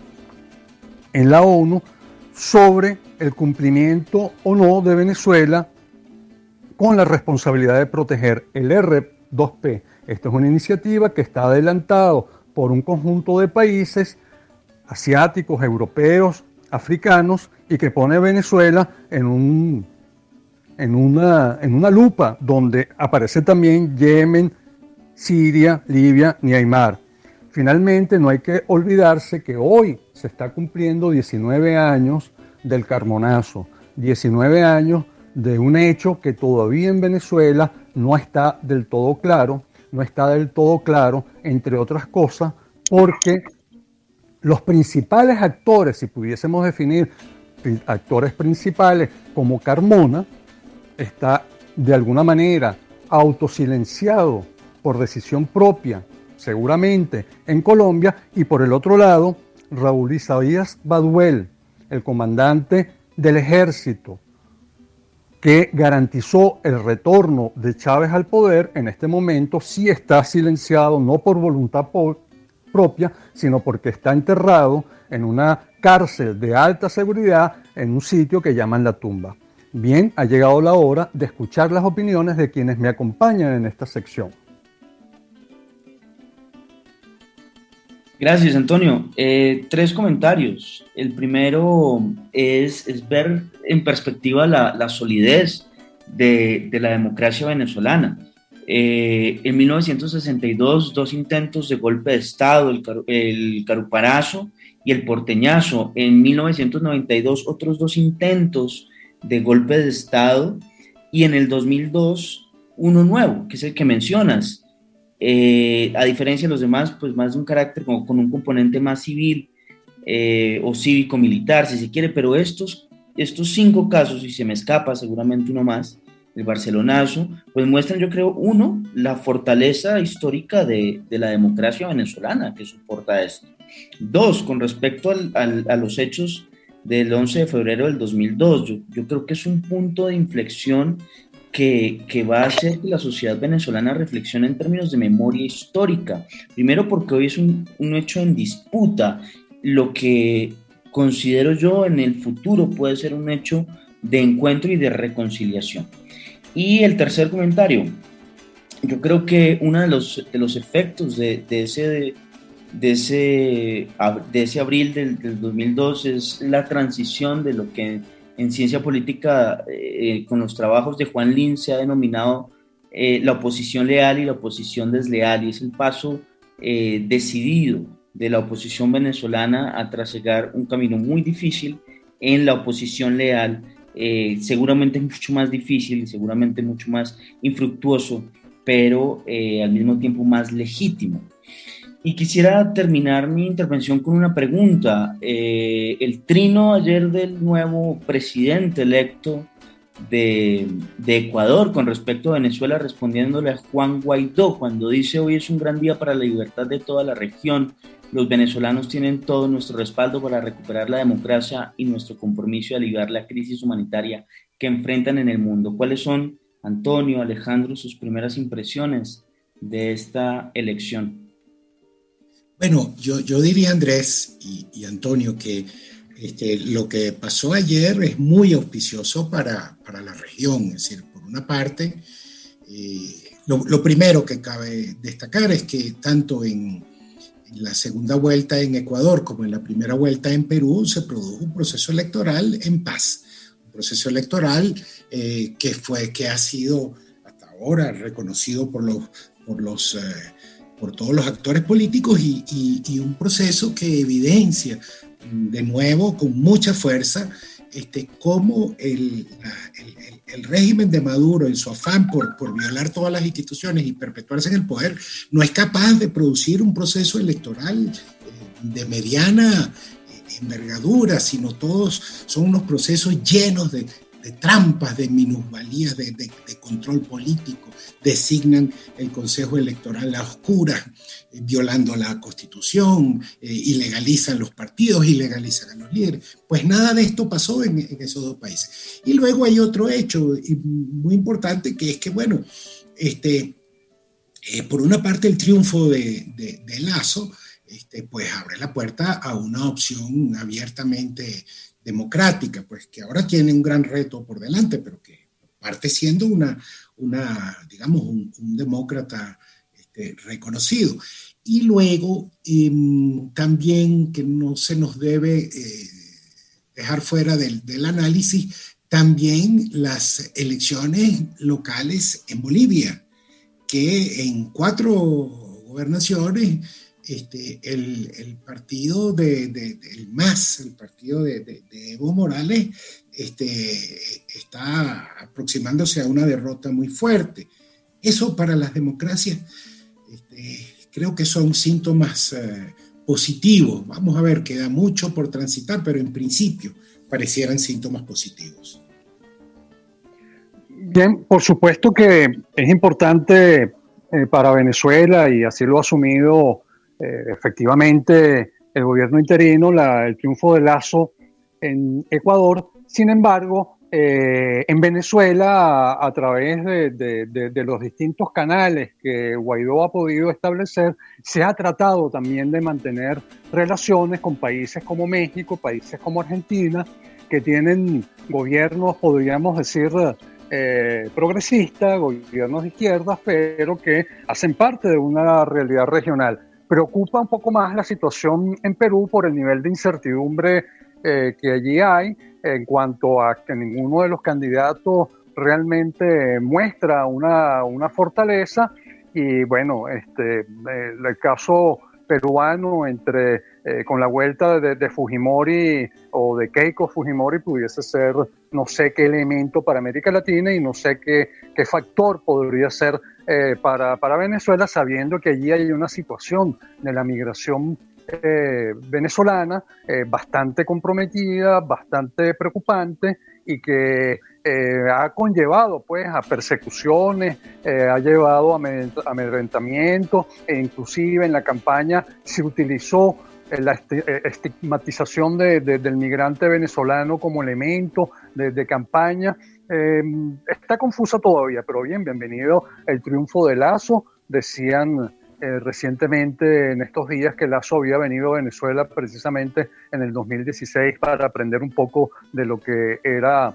en la ONU sobre el cumplimiento o no de Venezuela con la responsabilidad de proteger el R dos P. Esta es una iniciativa que está adelantado por un conjunto de países asiáticos, europeos, africanos, y que pone a Venezuela en, un, en, una, en una lupa donde aparece también Yemen, Siria, Libia, Myanmar. Finalmente, no hay que olvidarse que hoy se está cumpliendo diecinueve años del Carmonazo, diecinueve años de un hecho que todavía en Venezuela no está del todo claro, no está del todo claro, entre otras cosas, porque los principales actores, si pudiésemos definir actores principales como Carmona, está de alguna manera autosilenciado por decisión propia, seguramente en Colombia, y por el otro lado, Raúl Isaías Baduel, el comandante del ejército, que garantizó el retorno de Chávez al poder, en este momento sí está silenciado, no por voluntad propia, sino porque está enterrado en una cárcel de alta seguridad en un sitio que llaman La Tumba. Bien, ha llegado la hora de escuchar las opiniones de quienes me acompañan en esta sección.
Gracias, Antonio. Eh, tres comentarios. El primero es, es ver en perspectiva la, la solidez de, de la democracia venezolana. Eh, en mil novecientos sesenta y dos, dos intentos de golpe de Estado, el, el Caruparazo y el Porteñazo. En mil novecientos noventa y dos, otros dos intentos de golpe de Estado. Y en el dos mil dos, uno nuevo, que es el que mencionas. Eh, a diferencia de los demás, pues más de un carácter como con un componente más civil eh, o cívico-militar, si se quiere, pero estos, estos cinco casos, y se me escapa seguramente uno más, el Barcelonazo, pues muestran, yo creo, uno, la fortaleza histórica de, de la democracia venezolana que soporta esto. Dos, con respecto al, al, a los hechos del once de febrero del dos mil dos, yo, yo creo que es un punto de inflexión Que, que va a hacer que la sociedad venezolana reflexione en términos de memoria histórica. Primero porque hoy es un, un hecho en disputa, lo que considero yo en el futuro puede ser un hecho de encuentro y de reconciliación. Y el tercer comentario, yo creo que uno de los, de los efectos de, de, ese, de, ese, de ese abril del, del dos mil dos es la transición de lo que en ciencia política, eh, con los trabajos de Juan Lin, se ha denominado eh, la oposición leal y la oposición desleal, y es el paso eh, decidido de la oposición venezolana a trasegar un camino muy difícil en la oposición leal, eh, seguramente mucho más difícil y seguramente mucho más infructuoso, pero eh, al mismo tiempo más legítimo. Y quisiera terminar mi intervención con una pregunta. Eh, el trino ayer del nuevo presidente electo de, de Ecuador con respecto a Venezuela, respondiéndole a Juan Guaidó, cuando dice: hoy es un gran día para la libertad de toda la región, los venezolanos tienen todo nuestro respaldo para recuperar la democracia y nuestro compromiso de aliviar la crisis humanitaria que enfrentan en el mundo. ¿Cuáles son, Antonio, Alejandro, sus primeras impresiones de esta elección?
Bueno, yo, yo diría, Andrés y, y Antonio, que este, lo que pasó ayer es muy auspicioso para, para la región. Es decir, por una parte, eh, lo, lo primero que cabe destacar es que tanto en, en la segunda vuelta en Ecuador como en la primera vuelta en Perú se produjo un proceso electoral en paz. Un proceso electoral eh, que, fue, que ha sido hasta ahora reconocido por los... Por los eh, por todos los actores políticos y, y, y un proceso que evidencia de nuevo con mucha fuerza este, cómo el, la, el, el régimen de Maduro, en su afán por, por violar todas las instituciones y perpetuarse en el poder, no es capaz de producir un proceso electoral eh, de mediana eh, envergadura, sino todos son unos procesos llenos de, de trampas, de minusvalías, de, de, de control político. Designan el Consejo Electoral a oscuras, eh, violando la Constitución, eh, ilegalizan los partidos, ilegalizan a los líderes. Pues nada de esto pasó en, en esos dos países. Y luego hay otro hecho muy importante, que es que, bueno, este, eh, por una parte el triunfo de, de, de Lasso, este, pues abre la puerta a una opción abiertamente democrática, pues que ahora tiene un gran reto por delante, pero que parte siendo una, una digamos, un, un demócrata este, reconocido. Y luego eh, también, que no se nos debe eh, dejar fuera del, del análisis, también las elecciones locales en Bolivia, que en cuatro gobernaciones este, el, el partido de, de, del M A S, el partido de, de, de Evo Morales, este, está aproximándose a una derrota muy fuerte. Eso para las democracias este, creo que son síntomas eh, positivos. Vamos a ver, queda mucho por transitar, pero en principio parecieran síntomas positivos.
Bien, por supuesto que es importante eh, para Venezuela, y así lo ha asumido eh, efectivamente el gobierno interino, la, el triunfo de Lasso en Ecuador. Sin embargo, eh, en Venezuela, a, a través de, de, de, de los distintos canales que Guaidó ha podido establecer, se ha tratado también de mantener relaciones con países como México, países como Argentina, que tienen gobiernos, podríamos decir, eh, progresistas, gobiernos de izquierdas, pero que hacen parte de una realidad regional. Preocupa un poco más la situación en Perú por el nivel de incertidumbre eh, que allí hay, en cuanto a que ninguno de los candidatos realmente muestra una, una fortaleza. Y bueno, este, el, el caso peruano entre eh, con la vuelta de, de Fujimori o de Keiko Fujimori pudiese ser no sé qué elemento para América Latina y no sé qué, qué factor podría ser eh, para, para Venezuela, sabiendo que allí hay una situación de la migración eh, venezolana eh, bastante comprometida, bastante preocupante, y que eh, ha conllevado pues a persecuciones, eh, ha llevado a amedrentamiento, e inclusive en la campaña se utilizó la estigmatización de, de, del migrante venezolano como elemento de, de campaña. Eh, está confusa todavía, pero bien, bienvenido el triunfo de Lasso. Decían eh, recientemente en estos días que Lasso había venido a Venezuela precisamente en el dos mil dieciséis para aprender un poco de lo que era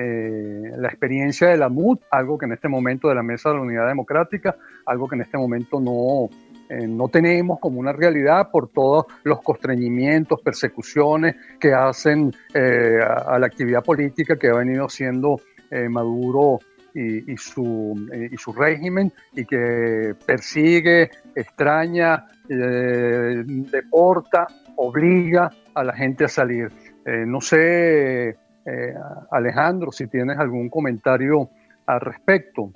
eh, la experiencia de la M U D, algo que en este momento de la Mesa de la Unidad Democrática, algo que en este momento no... Eh, no tenemos como una realidad por todos los constreñimientos, persecuciones que hacen eh, a, a la actividad política que ha venido haciendo eh, Maduro y, y, su, y su régimen, y que persigue, extraña, eh, deporta, obliga a la gente a salir. Eh, no sé, eh, Alejandro, si tienes algún comentario al respecto.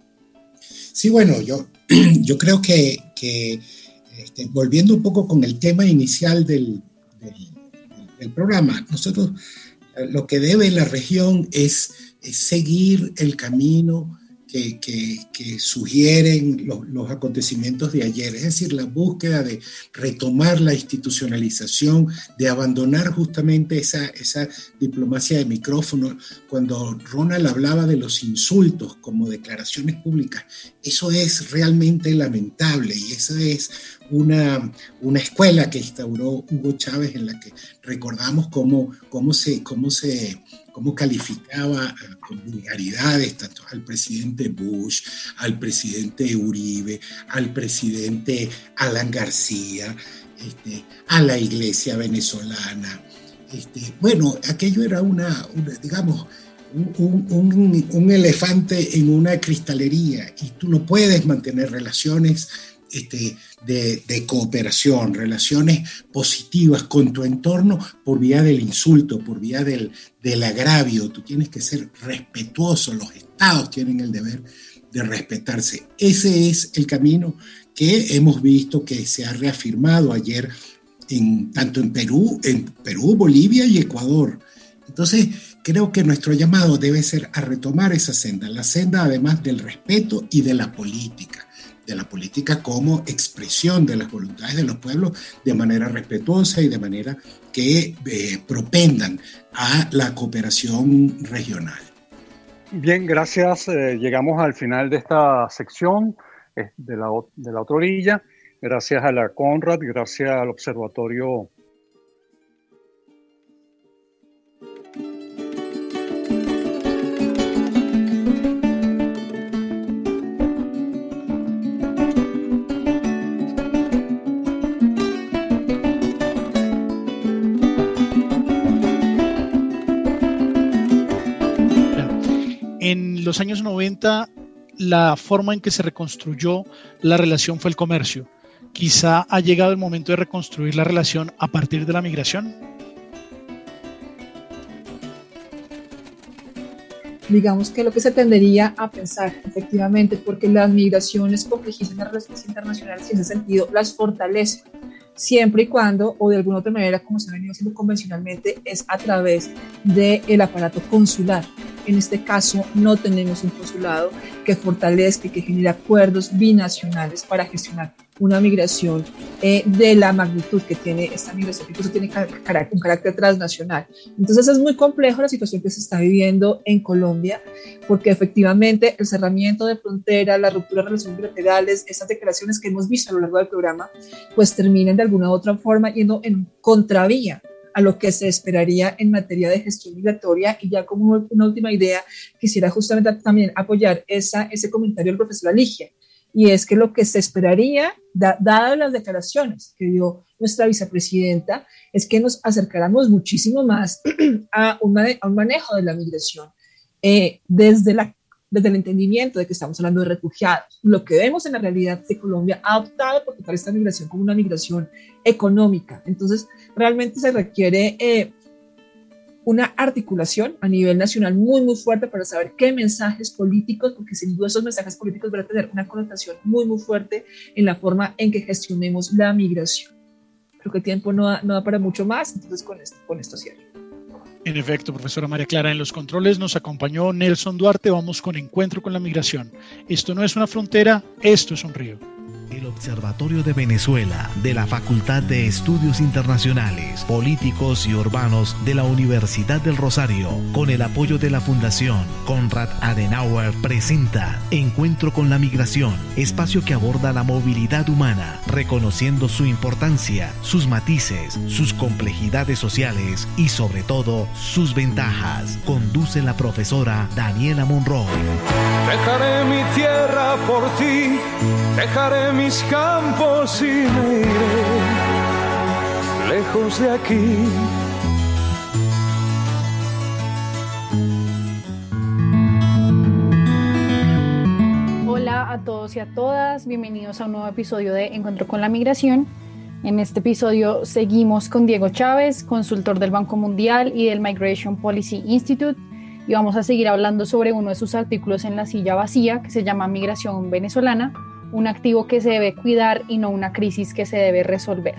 Sí, bueno, yo, yo creo que, que este, volviendo un poco con el tema inicial del, del, del programa, nosotros lo que debe la región es, es seguir el camino que, que, que sugieren los, los acontecimientos de ayer, es decir, la búsqueda de retomar la institucionalización, de abandonar justamente esa, esa diplomacia de micrófono. Cuando Ronald hablaba de los insultos como declaraciones públicas, eso es realmente lamentable, y esa es una, una escuela que instauró Hugo Chávez, en la que recordamos cómo, cómo se... Cómo se cómo calificaba con vulgaridades tanto al presidente Bush, al presidente Uribe, al presidente Alan García, este, a la iglesia venezolana. Este, bueno, aquello era una, una digamos, un, un, un elefante en una cristalería, y tú no puedes mantener relaciones Este, de, de cooperación, relaciones positivas con tu entorno por vía del insulto, por vía del, del agravio. Tú tienes que ser respetuoso, los estados tienen el deber de respetarse. Ese es el camino que hemos visto que se ha reafirmado ayer en, tanto en Perú, en Perú, Bolivia y Ecuador. Entonces, creo que nuestro llamado debe ser a retomar esa senda, la senda además del respeto y de la política. de la política como expresión de las voluntades de los pueblos de manera respetuosa y de manera que eh, propendan a la cooperación regional.
Bien, gracias. Eh, llegamos al final de esta sección eh, de, la, de la otra orilla. Gracias a la CONRAD, gracias al Observatorio
En los años noventa, la forma en que se reconstruyó la relación fue el comercio. Quizá ha llegado el momento de reconstruir la relación a partir de la migración.
Digamos que lo que se tendería a pensar, efectivamente, porque las migraciones complejizan las relaciones internacionales y en ese sentido las fortalecen, siempre y cuando, o de alguna otra manera, como se ha venido haciendo convencionalmente, es a través del aparato consular. En este caso, no tenemos un consulado que fortalezca y que genere acuerdos binacionales para gestionar una migración eh, de la magnitud que tiene esta migración, que incluso tiene car- un carácter transnacional. Entonces es muy complejo la situación que se está viviendo en Colombia, porque efectivamente el cerramiento de fronteras, la ruptura de relaciones bilaterales, esas declaraciones que hemos visto a lo largo del programa, pues terminan de alguna u otra forma yendo en contravía a lo que se esperaría en materia de gestión migratoria. Y ya como una última idea, quisiera justamente también apoyar esa, ese comentario del profesor Aligia, y es que lo que se esperaría, da, dadas las declaraciones que dio nuestra vicepresidenta, es que nos acercáramos muchísimo más a un, mane- a un manejo de la migración eh, desde la desde el entendimiento de que estamos hablando de refugiados. Lo que vemos en la realidad es que Colombia ha optado por tratar esta migración como una migración económica. Entonces, realmente se requiere eh, una articulación a nivel nacional muy, muy fuerte para saber qué mensajes políticos, porque sin duda esos mensajes políticos van a tener una connotación muy, muy fuerte en la forma en que gestionemos la migración. Creo que el tiempo no da, no da para mucho más, entonces con esto, con esto cierro.
En efecto, profesora María Clara, en los controles nos acompañó Nelson Duarte. Vamos con Encuentro con la Migración. Esto no es una frontera, esto es un río.
El Observatorio de Venezuela de la Facultad de Estudios Internacionales, Políticos y Urbanos de la Universidad del Rosario, con el apoyo de la Fundación Konrad Adenauer, presenta Encuentro con la Migración, espacio que aborda la movilidad humana, reconociendo su importancia, sus matices, sus complejidades sociales y sobre todo sus ventajas. Conduce la profesora Daniela Monroy.
Dejaré mi tierra por ti, dejaré mis campos y me iré lejos de aquí.
todos y a todas, bienvenidos a un nuevo episodio de Encuentro con la Migración. En este episodio seguimos con Diego Chávez, consultor del Banco Mundial y del Migration Policy Institute, y vamos a seguir hablando sobre uno de sus artículos en La Silla Vacía, que se llama Migración Venezolana, un activo que se debe cuidar y no una crisis que se debe resolver.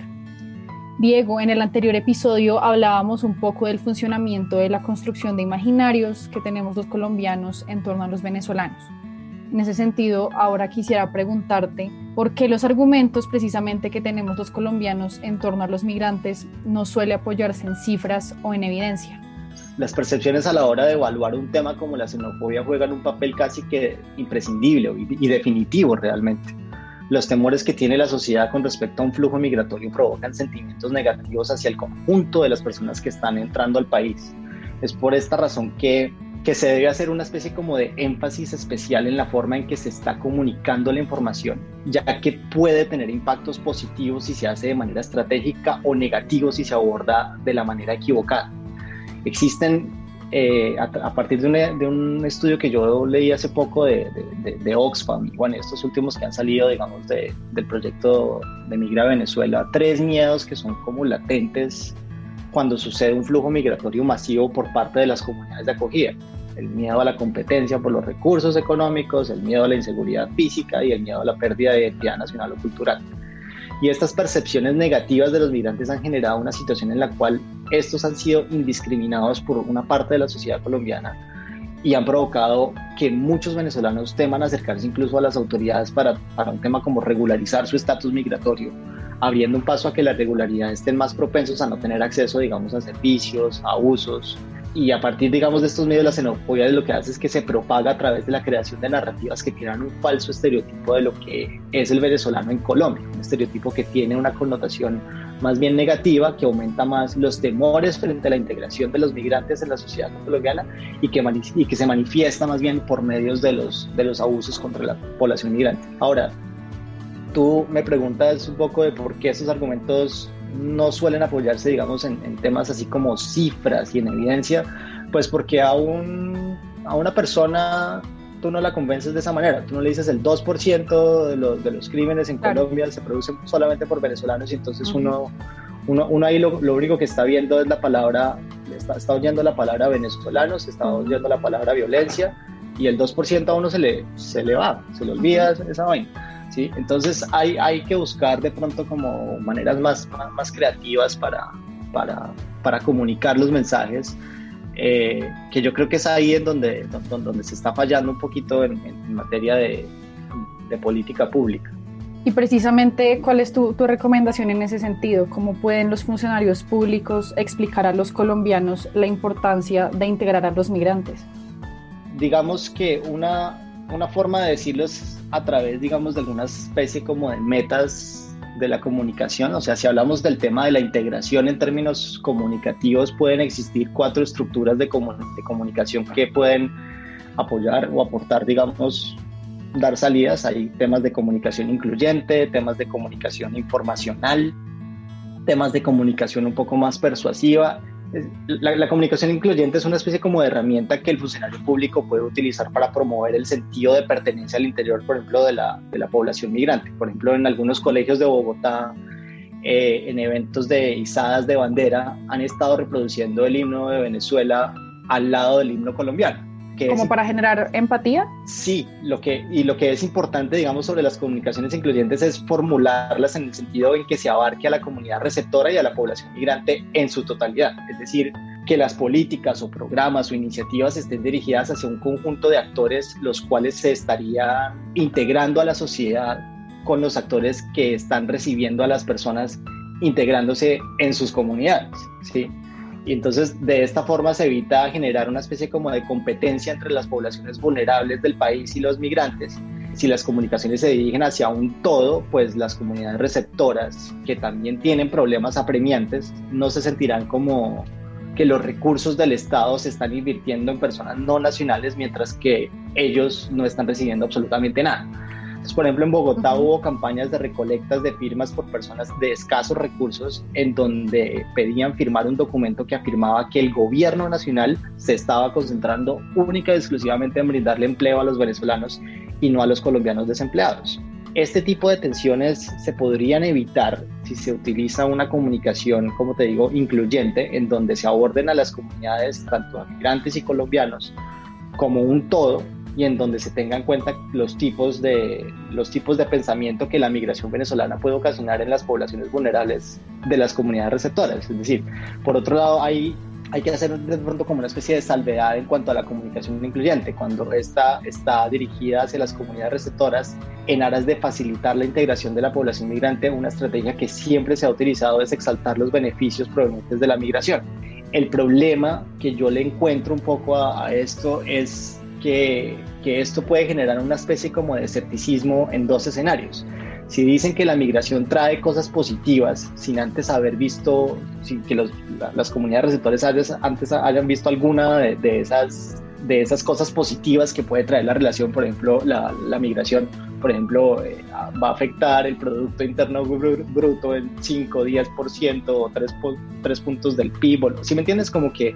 Diego, en el anterior episodio hablábamos un poco del funcionamiento de la construcción de imaginarios que tenemos los colombianos en torno a los venezolanos. En ese sentido, ahora quisiera preguntarte por qué los argumentos precisamente que tenemos los colombianos en torno a los migrantes no suele apoyarse en cifras o en evidencia.
Las percepciones a la hora de evaluar un tema como la xenofobia juegan un papel casi que imprescindible y definitivo realmente. Los temores que tiene la sociedad con respecto a un flujo migratorio provocan sentimientos negativos hacia el conjunto de las personas que están entrando al país. Es por esta razón que que se debe hacer una especie como de énfasis especial en la forma en que se está comunicando la información, ya que puede tener impactos positivos si se hace de manera estratégica o negativos si se aborda de la manera equivocada. Existen, eh, a, a partir de, una, de un estudio que yo leí hace poco de, de, de, de Oxfam, y bueno, estos últimos que han salido, digamos, de, del proyecto de Migra Venezuela, tres miedos que son como latentes cuando sucede un flujo migratorio masivo por parte de las comunidades de acogida. El miedo a la competencia por los recursos económicos, el miedo a la inseguridad física y el miedo a la pérdida de identidad nacional o cultural. Y estas percepciones negativas de los migrantes han generado una situación en la cual estos han sido indiscriminados por una parte de la sociedad colombiana y han provocado que muchos venezolanos teman acercarse incluso a las autoridades para, para un tema como regularizar su estatus migratorio, abriendo un paso a que la regularidad estén más propensos a no tener acceso, digamos, a servicios, a usos. Y a partir, digamos, de estos medios, la xenofobia lo que hace es que se propaga a través de la creación de narrativas que crean un falso estereotipo de lo que es el venezolano en Colombia, un estereotipo que tiene una connotación más bien negativa, que aumenta más los temores frente a la integración de los migrantes en la sociedad colombiana y que, y que se manifiesta más bien por medios de los, de los abusos contra la población migrante. Ahora, tú me preguntas un poco de por qué esos argumentos no suelen apoyarse, digamos, en, en temas así como cifras y en evidencia, pues porque a, un, a una persona tú no la convences de esa manera, tú no le dices el dos por ciento de los, de los crímenes en claro. Colombia se producen solamente por venezolanos y entonces uh-huh. uno, uno, uno ahí lo, lo único que está viendo es la palabra, está, está oyendo la palabra venezolanos, está uh-huh. oyendo la palabra violencia y el dos por ciento a uno se le, se le va, se le olvida uh-huh. esa vaina. ¿Sí? Entonces hay, hay que buscar de pronto como maneras más, más, más creativas para, para, para comunicar los mensajes, eh, que yo creo que es ahí en donde, donde, donde se está fallando un poquito en, en materia de, de política pública.
Y precisamente, ¿cuál es tu, tu recomendación en ese sentido? ¿Cómo pueden los funcionarios públicos explicar a los colombianos la importancia de integrar a los migrantes?
Digamos que una... Una forma de decirlo es a través, digamos, de alguna especie como de metas de la comunicación. O sea, si hablamos del tema de la integración en términos comunicativos, pueden existir cuatro estructuras de, comun- de comunicación que pueden apoyar o aportar, digamos, dar salidas. Hay temas de comunicación incluyente, temas de comunicación informacional, temas de comunicación un poco más persuasiva. La, la comunicación incluyente es una especie como de herramienta que el funcionario público puede utilizar para promover el sentido de pertenencia al interior, por ejemplo, de la, de la población migrante. Por ejemplo, en algunos colegios de Bogotá, eh, en eventos de izadas de bandera, han estado reproduciendo el himno de Venezuela al lado del himno colombiano. Que
¿Como
es,
para generar empatía?
Sí, lo que, y lo que es importante, digamos, sobre las comunicaciones incluyentes es formularlas en el sentido en que se abarque a la comunidad receptora y a la población migrante en su totalidad. Es decir, que las políticas o programas o iniciativas estén dirigidas hacia un conjunto de actores los cuales se estarían integrando a la sociedad con los actores que están recibiendo a las personas integrándose en sus comunidades, ¿sí? Y entonces de esta forma se evita generar una especie como de competencia entre las poblaciones vulnerables del país y los migrantes. Si las comunicaciones se dirigen hacia un todo, pues las comunidades receptoras, que también tienen problemas apremiantes, no se sentirán como que los recursos del Estado se están invirtiendo en personas no nacionales, mientras que ellos no están recibiendo absolutamente nada. Entonces, por ejemplo, en Bogotá uh-huh. hubo campañas de recolectas de firmas por personas de escasos recursos en donde pedían firmar un documento que afirmaba que el gobierno nacional se estaba concentrando única y exclusivamente en brindarle empleo a los venezolanos y no a los colombianos desempleados. Este tipo de tensiones se podrían evitar si se utiliza una comunicación, como te digo, incluyente, en donde se aborden a las comunidades, tanto a migrantes y colombianos, como un todo, y en donde se tengan en cuenta los tipos de, los tipos de pensamiento que la migración venezolana puede ocasionar en las poblaciones vulnerables de las comunidades receptoras. Es decir, por otro lado, hay, hay que hacer de pronto como una especie de salvedad en cuanto a la comunicación incluyente, cuando esta está dirigida hacia las comunidades receptoras en aras de facilitar la integración de la población migrante. Una estrategia que siempre se ha utilizado es exaltar los beneficios provenientes de la migración. El problema que yo le encuentro un poco a, a esto es Que, que esto puede generar una especie como de escepticismo en dos escenarios. Si dicen que la migración trae cosas positivas sin antes haber visto, sin que los, la, las comunidades receptores antes hayan visto alguna de, de, esas, de esas cosas positivas que puede traer la relación, por ejemplo, la, la migración, por ejemplo, eh, va a afectar el Producto Interno Bruto en cinco, diez por ciento o tres puntos del P I B. ¿Sí me entiendes? Como que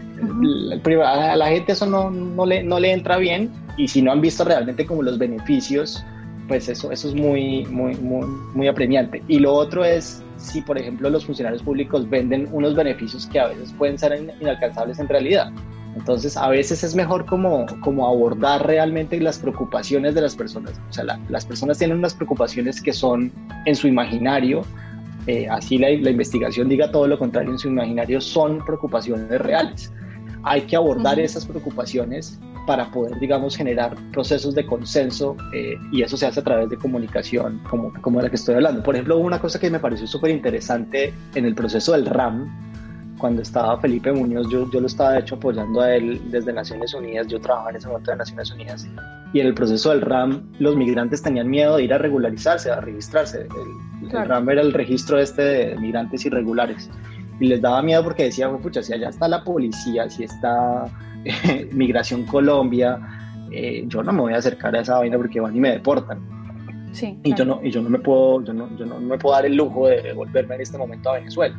a la gente eso no, no, le, no le entra bien, y si no han visto realmente como los beneficios, pues eso, eso es muy, muy, muy, muy apremiante. Y lo otro es si, por ejemplo, los funcionarios públicos venden unos beneficios que a veces pueden ser inalcanzables en realidad. Entonces, a veces es mejor como, como abordar realmente las preocupaciones de las personas. O sea, la, las personas tienen unas preocupaciones que son en su imaginario. Eh, así la, la investigación diga todo lo contrario, en su imaginario son preocupaciones reales. Hay que abordar uh-huh. esas preocupaciones para poder, digamos, generar procesos de consenso, eh, y eso se hace a través de comunicación, como, como la que estoy hablando. Por ejemplo, una cosa que me pareció súper interesante en el proceso del R A M, cuando estaba Felipe Muñoz, yo, yo lo estaba de hecho apoyando a él desde Naciones Unidas, yo trabajaba en ese momento de Naciones Unidas, y en el proceso del R A M los migrantes tenían miedo de ir a regularizarse, a registrarse. El, claro. el R A M era el registro este de migrantes irregulares, y les daba miedo porque decían, pucha, si allá está la policía, si está eh, Migración Colombia, eh, yo no me voy a acercar a esa vaina porque van y me deportan.
Sí,
y
claro.
yo no y yo no me puedo yo no, yo no me puedo dar el lujo de volverme en este momento a Venezuela.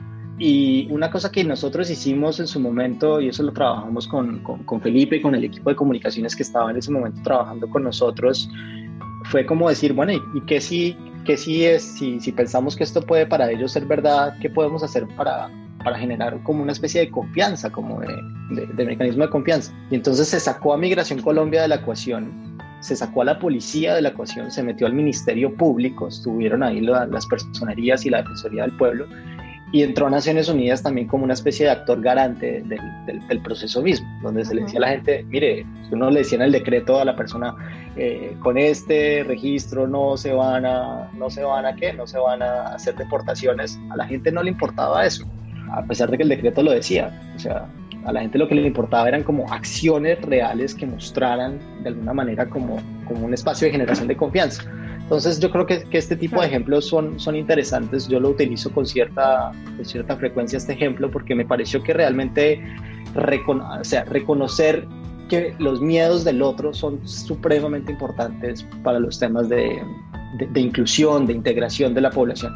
Y una cosa que nosotros hicimos en su momento, y eso lo trabajamos con, con, con Felipe y con el equipo de comunicaciones que estaba en ese momento trabajando con nosotros, fue como decir, bueno, ¿y, y qué si, qué si es, si, si pensamos que esto puede para ellos ser verdad, qué podemos hacer para, para generar como una especie de confianza, como de, de, de mecanismo de confianza? Y entonces se sacó a Migración Colombia de la ecuación, se sacó a la policía de la ecuación, se metió al Ministerio Público, estuvieron ahí la, las personerías y la Defensoría del Pueblo, y entró a Naciones Unidas también como una especie de actor garante del, del, del proceso mismo, donde se le decía a la gente, mire, uno le decía en el decreto a la persona, eh, con este registro no se van a, no se van a qué, no se van a hacer deportaciones. A la gente no le importaba eso, a pesar de que el decreto lo decía. O sea, a la gente lo que le importaba eran como acciones reales que mostraran de alguna manera como, como un espacio de generación de confianza. Entonces yo creo que, que este tipo de ejemplos son, son interesantes. Yo lo utilizo con cierta, con cierta frecuencia este ejemplo porque me pareció que realmente recono- o sea, reconocer que los miedos del otro son supremamente importantes para los temas de, de, de inclusión, de integración de la población.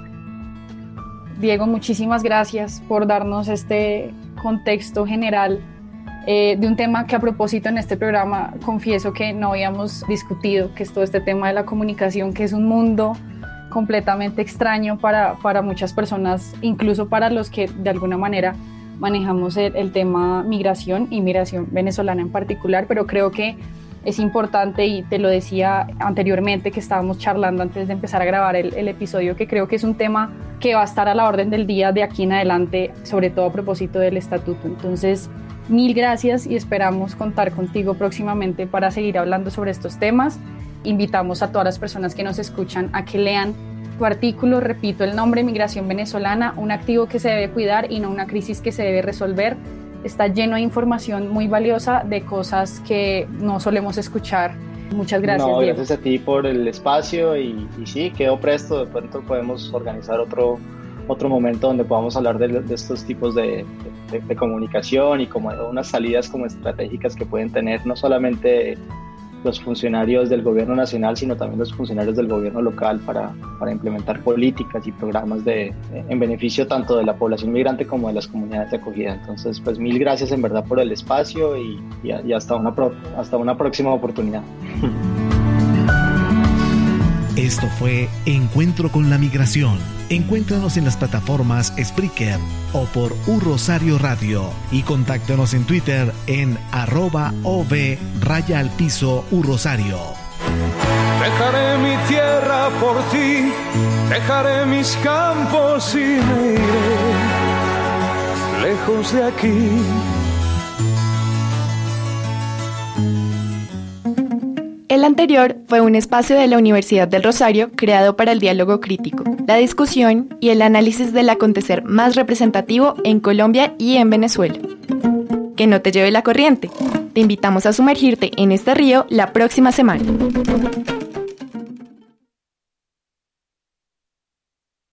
Diego, muchísimas gracias por darnos este contexto general Eh, de un tema que, a propósito, en este programa confieso que no habíamos discutido, que es todo este tema de la comunicación, que es un mundo completamente extraño para, para muchas personas, incluso para los que de alguna manera manejamos el, el tema migración y migración venezolana en particular, pero creo que es importante, y te lo decía anteriormente que estábamos charlando antes de empezar a grabar el, el episodio, que creo que es un tema que va a estar a la orden del día de aquí en adelante, sobre todo a propósito del estatuto. Entonces, mil gracias y esperamos contar contigo próximamente para seguir hablando sobre estos temas. Invitamos a todas las personas que nos escuchan a que lean tu artículo. Repito el nombre: Migración Venezolana, un activo que se debe cuidar y no una crisis que se debe resolver. Está lleno de información muy valiosa, de cosas que no solemos escuchar. Muchas gracias,
no,
Diego.
Gracias a ti por el espacio y, y sí, quedo presto. De pronto podemos organizar otro otro momento donde podamos hablar de, de estos tipos de, de, de comunicación y como unas salidas como estratégicas que pueden tener no solamente los funcionarios del gobierno nacional, sino también los funcionarios del gobierno local para, para implementar políticas y programas de, en beneficio tanto de la población migrante como de las comunidades de acogida. Entonces, pues mil gracias en verdad por el espacio y, y, y hasta, una pro, hasta una próxima oportunidad.
Esto fue Encuentro con la Migración. Encuéntranos en las plataformas Spreaker o por U Rosario Radio y contáctanos en Twitter en arroba ov raya al piso U Rosario.
Dejaré mi tierra por ti, dejaré mis campos y me iré lejos de aquí.
El anterior fue un espacio de la Universidad del Rosario creado para el diálogo crítico, la discusión y el análisis del acontecer más representativo en Colombia y en Venezuela. Que no te lleve la corriente. Te invitamos a sumergirte en este río la próxima semana.